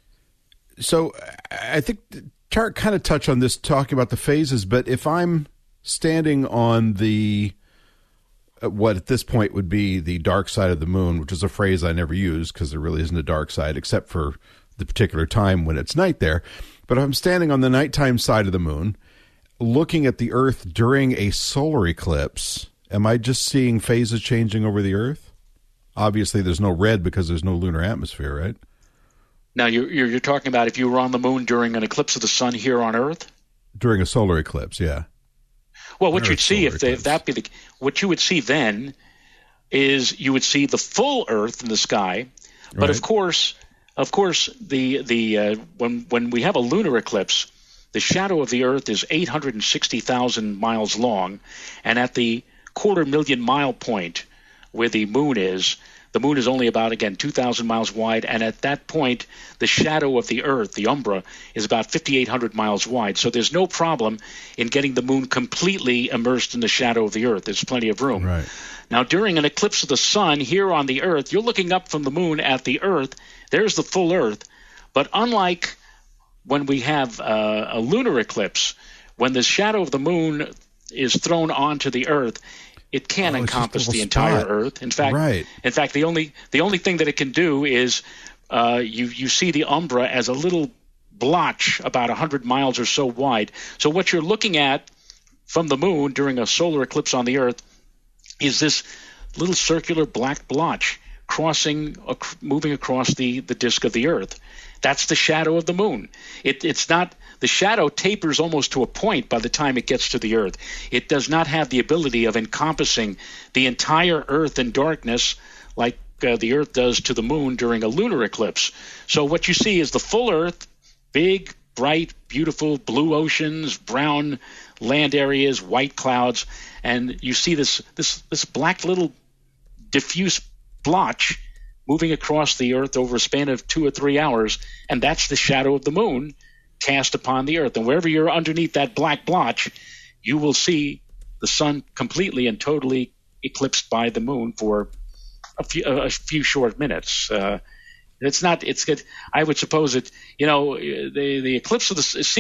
So I think Tarek kind of touched on this, talking about the phases. But if I'm standing on the what at this point would be the dark side of the moon, which is a phrase I never use because there really isn't a dark side except for the particular time when it's night there. But if I'm standing on the nighttime side of the moon, looking at the Earth during a solar eclipse, am I just seeing phases changing over the Earth? Obviously, there's no red because there's no lunar atmosphere, right? Now, you're talking about if you were on the moon during an eclipse of the sun here on Earth? During a solar eclipse, yeah. Well, what you'd see what you would see then is you would see the full Earth in the sky, but right. Of course, when we have a lunar eclipse, the shadow of the Earth is 860,000 miles long, and at the 250,000 mile point where the moon is only about, again, 2,000 miles wide, and at that point, the shadow of the Earth, the umbra, is about 5,800 miles wide. So there's no problem in getting the moon completely immersed in the shadow of the Earth. There's plenty of room. Right. Now, during an eclipse of the sun here on the Earth, you're looking up from the moon at the Earth. There's the full Earth. But unlike when we have a lunar eclipse, when the shadow of the moon is thrown onto the Earth, it can't encompass the entire Earth. In fact, the only thing that it can do is you see the umbra as a little blotch about 100 miles or so wide. So what you're looking at from the moon during a solar eclipse on the Earth is this little circular black blotch moving across the disk of the Earth. That's the shadow of the moon. It's not. The shadow tapers almost to a point by the time it gets to the Earth. It does not have the ability of encompassing the entire Earth in darkness like the Earth does to the moon during a lunar eclipse. So what you see is the full Earth, big, bright, beautiful blue oceans, brown land areas, white clouds, and you see this black little diffuse blotch moving across the Earth over a span of 2 or 3 hours, and that's the shadow of the moon cast upon the Earth. And wherever you're underneath that black blotch, you will see the sun completely and totally eclipsed by the moon for a few short minutes. It's not. It's good. I would suppose it. The eclipse of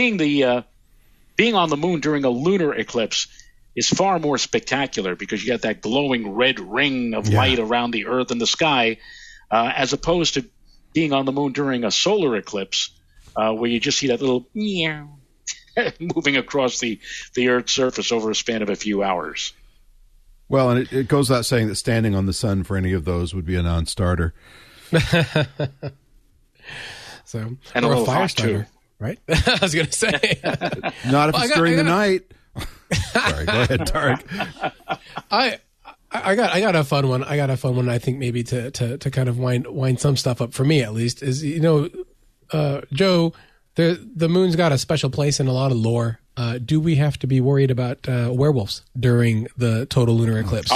being on the moon during a lunar eclipse is far more spectacular because you got that glowing red ring of light around the Earth and the sky, as opposed to being on the moon during a solar eclipse, where you just see that little meow moving across the Earth's surface over a span of a few hours. Well, and it goes without saying that standing on the sun for any of those would be a non-starter. So, and a little fire starter, right? I was going to say, not if it's during the night. Sorry, go ahead, Tarek. I got a fun one. I think maybe to kind of wind some stuff up for me at least is Joe. The moon's got a special place in a lot of lore. do we have to be worried about werewolves during the total lunar eclipse?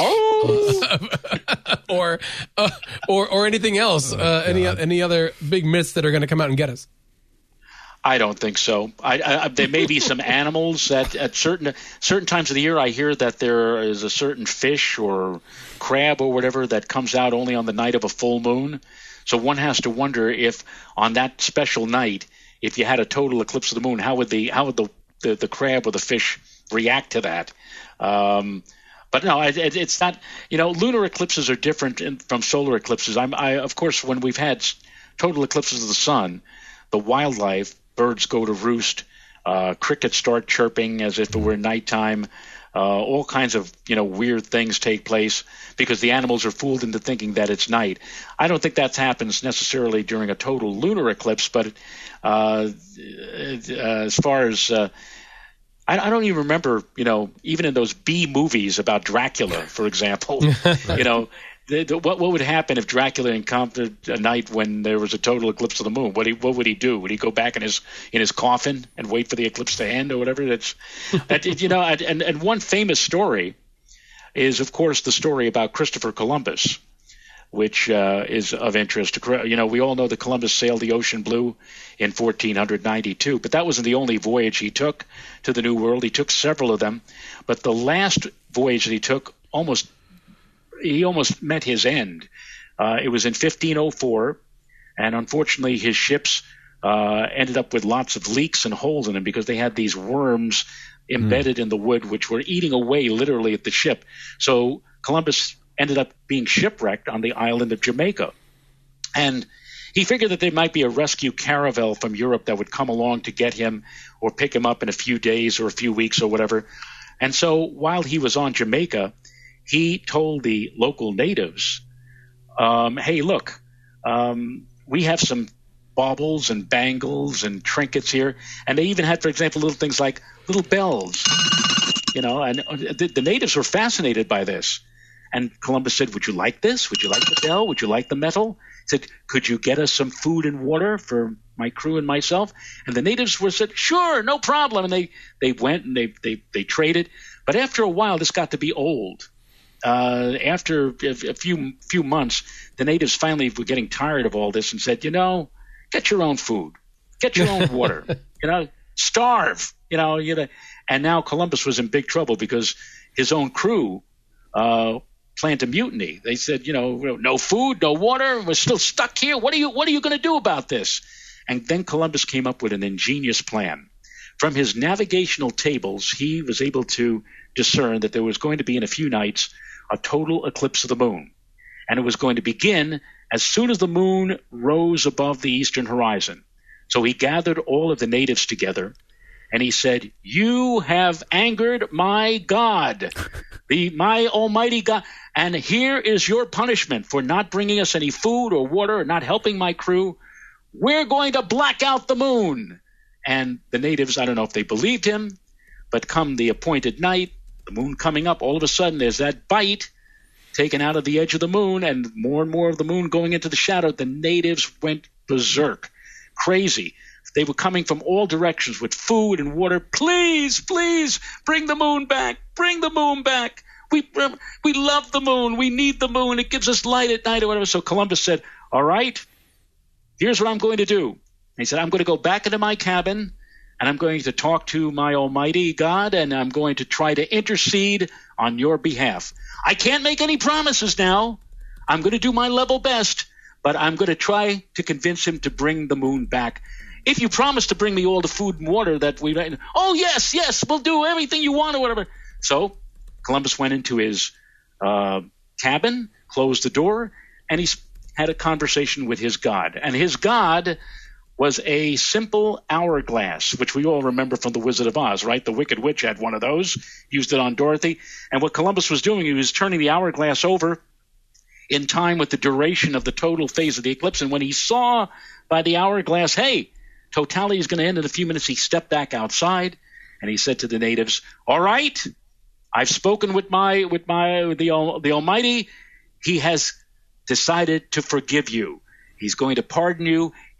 Or anything else? Any other big myths that are going to come out and get us? I don't think so. There may be some animals that at certain times of the year I hear that there is a certain fish or crab or whatever that comes out only on the night of a full moon. So one has to wonder if on that special night, if you had a total eclipse of the moon, how would the crab or the fish react to that? But no, it's not. Lunar eclipses are different from solar eclipses. Of course, when we've had total eclipses of the sun, the wildlife, birds go to roost, crickets start chirping as if it were nighttime. All kinds of weird things take place because the animals are fooled into thinking that it's night. I don't think that happens necessarily during a total lunar eclipse, but as far as I don't even remember, even in those B movies about Dracula, for example, what would happen if Dracula encountered a night when there was a total eclipse of the moon? What would he do? Would he go back in his coffin and wait for the eclipse to end or whatever? And one famous story is, of course, the story about Christopher Columbus, which is of interest. We all know that Columbus sailed the ocean blue in 1492, but that wasn't the only voyage he took to the New World. He took several of them, but the last voyage that he took he almost met his end. It was in 1504, and unfortunately his ships ended up with lots of leaks and holes in them because they had these worms embedded in the wood which were eating away literally at the ship. So Columbus ended up being shipwrecked on the island of Jamaica. And he figured that there might be a rescue caravel from Europe that would come along to get him or pick him up in a few days or a few weeks or whatever. And so while he was on Jamaica, he told the local natives, hey, look, we have some baubles and bangles and trinkets here. And they even had, for example, little things like little bells, and the natives were fascinated by this. And Columbus said, would you like this? Would you like the bell? Would you like the metal? He said, could you get us some food and water for my crew and myself? And the natives said, sure, no problem. And they went and they traded. But after a while, this got to be old. After a few months, the natives finally were getting tired of all this and said, get your own food, get your own water, starve, And now Columbus was in big trouble because his own crew planned to mutiny. They said, no food, no water, we're still stuck here. What are you going to do about this? And then Columbus came up with an ingenious plan. From his navigational tables, he was able to discern that there was going to be in a few nights a total eclipse of the moon. And it was going to begin as soon as the moon rose above the eastern horizon. So he gathered all of the natives together and he said, you have angered my God, my almighty God, and here is your punishment for not bringing us any food or water or not helping my crew. We're going to black out the moon. And the natives, I don't know if they believed him, but come the appointed night, the moon coming up, all of a sudden there's that bite taken out of the edge of the moon and more of the moon going into the shadow. The natives went berserk, crazy. They were coming from all directions with food and water. Please, please, bring the moon back. Bring the moon back. We love the moon. We need the moon. It gives us light at night or whatever. So Columbus said, all right, here's what I'm going to do. And he said, I'm going to go back into my cabin and I'm going to talk to my almighty God and I'm going to try to intercede on your behalf. I can't make any promises now. I'm going to do my level best, but I'm going to try to convince him to bring the moon back. If you promise to bring me all the food and water that we – oh, yes, we'll do everything you want or whatever. So Columbus went into his cabin, closed the door, and he had a conversation with his God. And his God was a simple hourglass, which we all remember from The Wizard of Oz, right? The Wicked Witch had one of those, used it on Dorothy. And what Columbus was doing, he was turning the hourglass over in time with the duration of the total phase of the eclipse. And when he saw by the hourglass, hey, totality is going to end in a few minutes, he stepped back outside and he said to the natives, all right, I've spoken with the Almighty. He has decided to forgive you. He's going to pardon you.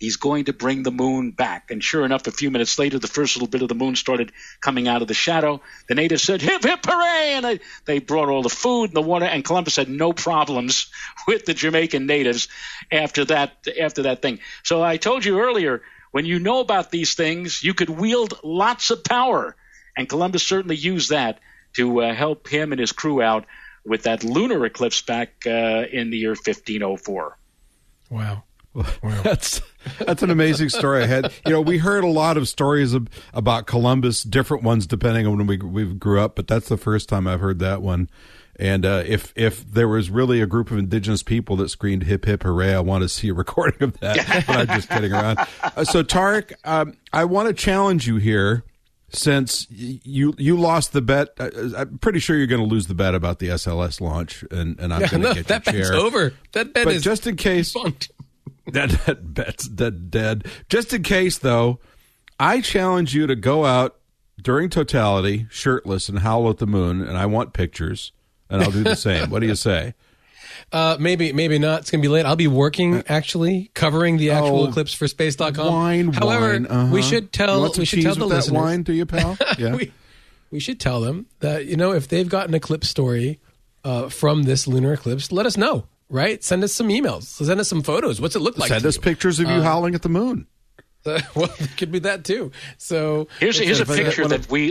He's going to bring the moon back. And sure enough, a few minutes later, the first little bit of the moon started coming out of the shadow. The natives said, hip, hip, hooray! And they brought all the food and the water, and Columbus had no problems with the Jamaican natives after that thing. So I told you earlier, when you know about these things, you could wield lots of power. And Columbus certainly used that to help him and his crew out with that lunar eclipse back in the year 1504. Wow. That's an amazing story. We heard a lot of stories about Columbus, different ones depending on when we grew up, but that's the first time I've heard that one. And if there was really a group of indigenous people that screamed hip hip hooray, I want to see a recording of that. But I'm just kidding around. So Tarek, I want to challenge you here. Since you lost the bet, I'm pretty sure you're going to lose the bet about the SLS launch, and I'm going to get that your bet's chair. over. That bet but is just in case that bet's dead. Just in case, though, I challenge you to go out during totality, shirtless, and howl at the moon, and I want pictures, and I'll do the same. What do you say? Maybe not. It's going to be late. I'll be working, actually, covering the actual eclipse for Space.com. However, we should tell the listeners. Wine, do you, pal? Yeah. we should tell them that, if they've got an eclipse story from this lunar eclipse, let us know, right? Send us some emails. Send us some photos. What's it look like? Send us pictures of you howling at the moon. Well, it could be that, too. So here's a picture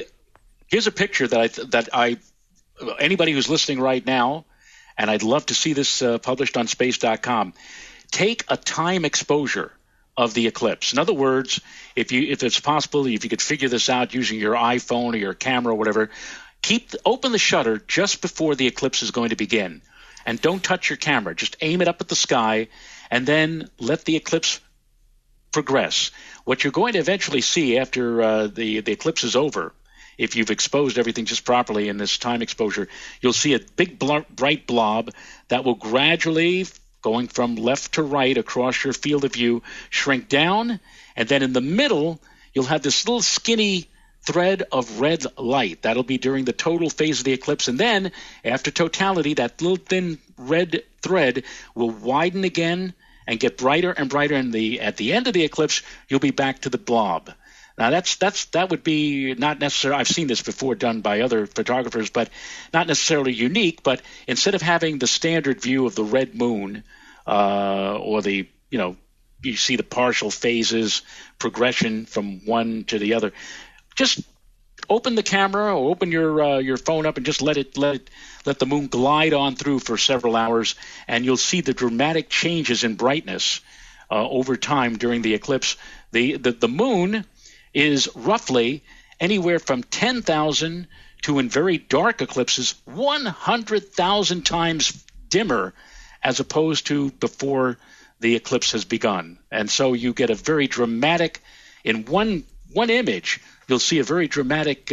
that I anybody who's listening right now, and I'd love to see this published on Space.com. Take a time exposure of the eclipse. In other words, if it's possible, if you could figure this out using your iPhone or your camera or whatever, open the shutter just before the eclipse is going to begin. And don't touch your camera. Just aim it up at the sky, and then let the eclipse progress. What you're going to eventually see after the eclipse is over, if you've exposed everything just properly in this time exposure, you'll see a big bright blob that will gradually, going from left to right across your field of view, shrink down. And then in the middle, you'll have this little skinny thread of red light. That'll be during the total phase of the eclipse. And then after totality, that little thin red thread will widen again and get brighter and brighter. And at the end of the eclipse, you'll be back to the blob. Now that would be not necessarily. I've seen this before done by other photographers, but not necessarily unique. But instead of having the standard view of the red moon, or you see the partial phases progression from one to the other, just open the camera or open your phone up and just let the moon glide on through for several hours, and you'll see the dramatic changes in brightness over time during the eclipse. The moon is roughly anywhere from 10,000 to, in very dark eclipses, 100,000 times dimmer as opposed to before the eclipse has begun. And so you get a very dramatic, in one image, you'll see a very dramatic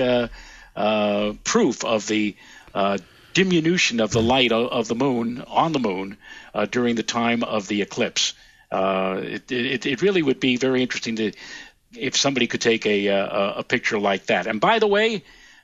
proof of the diminution of the light of the moon on the moon during the time of the eclipse. It really would be very interesting if somebody could take a picture like that. And by the way,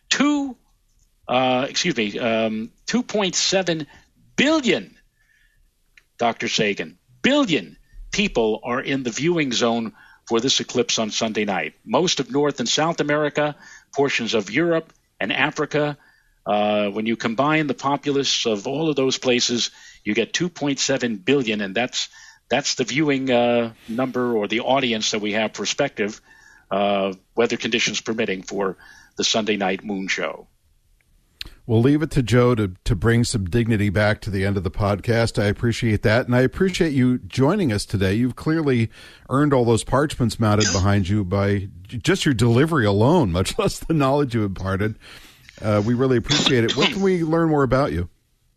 2.7 billion, Dr. Sagan, billion people are in the viewing zone for this eclipse on Sunday night. Most of North and South America, portions of Europe and Africa. When you combine the populace of all of those places, you get 2.7 billion, and that's the viewing number, or the audience that we have prospective, weather conditions permitting, for the Sunday night moon show. We'll leave it to Joe to bring some dignity back to the end of the podcast. I appreciate that, and I appreciate you joining us today. You've clearly earned all those parchments mounted behind you by just your delivery alone, much less the knowledge you imparted. We really appreciate it. Where can we learn more about you?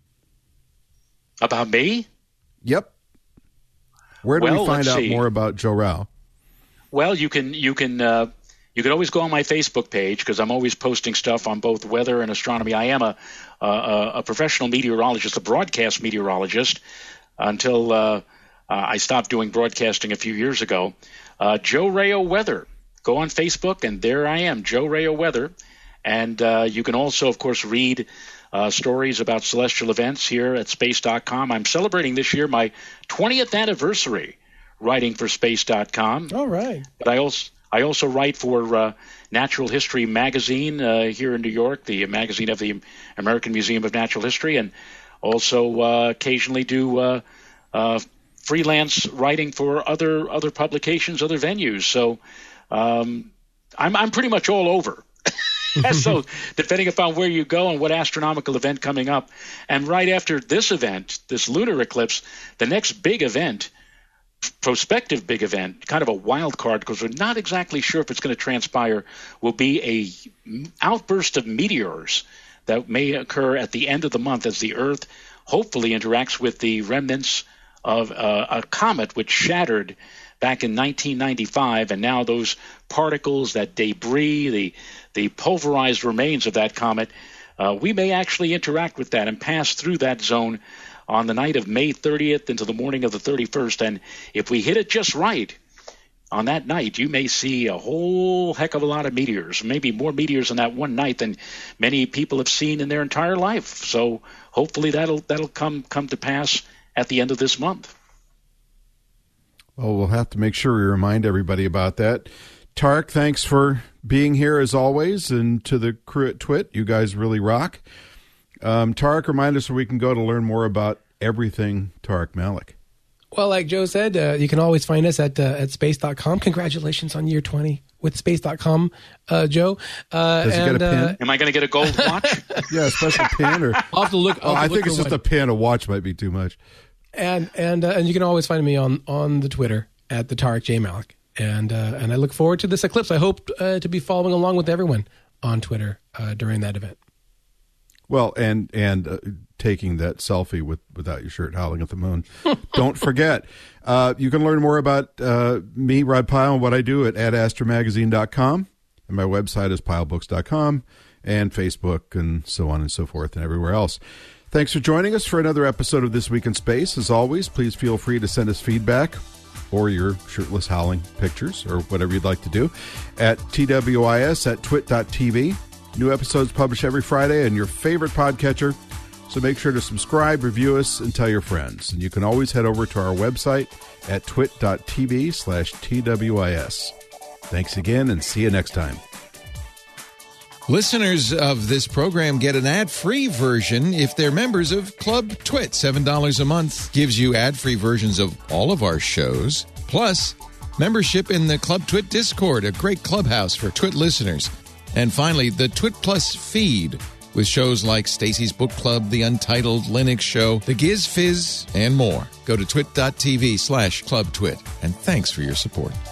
About me? Yep. Where do we find out more about Joe Rao? Well, you can always go on my Facebook page, because I'm always posting stuff on both weather and astronomy. I am a professional meteorologist, a broadcast meteorologist, until I stopped doing broadcasting a few years ago. Joe Rao Weather. Go on Facebook, and there I am, Joe Rao Weather. And you can also, of course, read stories about celestial events here at Space.com. I'm celebrating this year my 20th anniversary writing for Space.com. All right. But I also write for Natural History Magazine here in New York, the magazine of the American Museum of Natural History, and also occasionally do freelance writing for other publications, other venues. So I'm pretty much all over. So depending upon where you go and what astronomical event coming up. And right after this event, this lunar eclipse, the next big event, prospective big event, kind of a wild card because we're not exactly sure if it's going to transpire, will be a outburst of meteors that may occur at the end of the month as the Earth hopefully interacts with the remnants of a comet which shattered back in 1995, and now those particles, that debris, the pulverized remains of that comet, we may actually interact with that and pass through that zone on the night of May 30th into the morning of the 31st. And if we hit it just right on that night, you may see a whole heck of a lot of meteors, maybe more meteors on that one night than many people have seen in their entire life. So hopefully that'll come to pass at the end of this month. Well, we'll have to make sure we remind everybody about that. Tarek, thanks for being here as always, and to the crew at TWiT, you guys really rock. Tarek, remind us where we can go to learn more about everything Tarek Malik. Well, like Joe said, you can always find us at space.com. Congratulations on year 20 with space.com, Joe. Does he get a pin? Am I going to get a gold watch? Yeah, a special pin? Or I'll have to look. I think it's just a pin. A watch might be too much. And you can always find me on the Twitter at the Tarek J. Malik. And I look forward to this eclipse. I hope to be following along with everyone on Twitter during that event. Well, and taking that selfie without your shirt, howling at the moon. Don't forget. You can learn more about me, Rod Pyle, and what I do at adastromagazine.com. And my website is pilebooks.com, and Facebook, and so on and so forth, and everywhere else. Thanks for joining us for another episode of This Week in Space. As always, please feel free to send us feedback or your shirtless howling pictures or whatever you'd like to do at twis@twit.tv. New episodes published every Friday on your favorite podcatcher, so make sure to subscribe, review us, and tell your friends. And you can always head over to our website at twit.tv/TWIS. Thanks again, and see you next time. Listeners of this program get an ad-free version if they're members of Club TWiT. $7 a month gives you ad-free versions of all of our shows, plus membership in the Club TWiT Discord, a great clubhouse for TWiT listeners. And finally, the TWiT Plus feed with shows like Stacy's Book Club, The Untitled Linux Show, The Giz Fizz, and more. Go to twit.tv/clubtwit, and thanks for your support.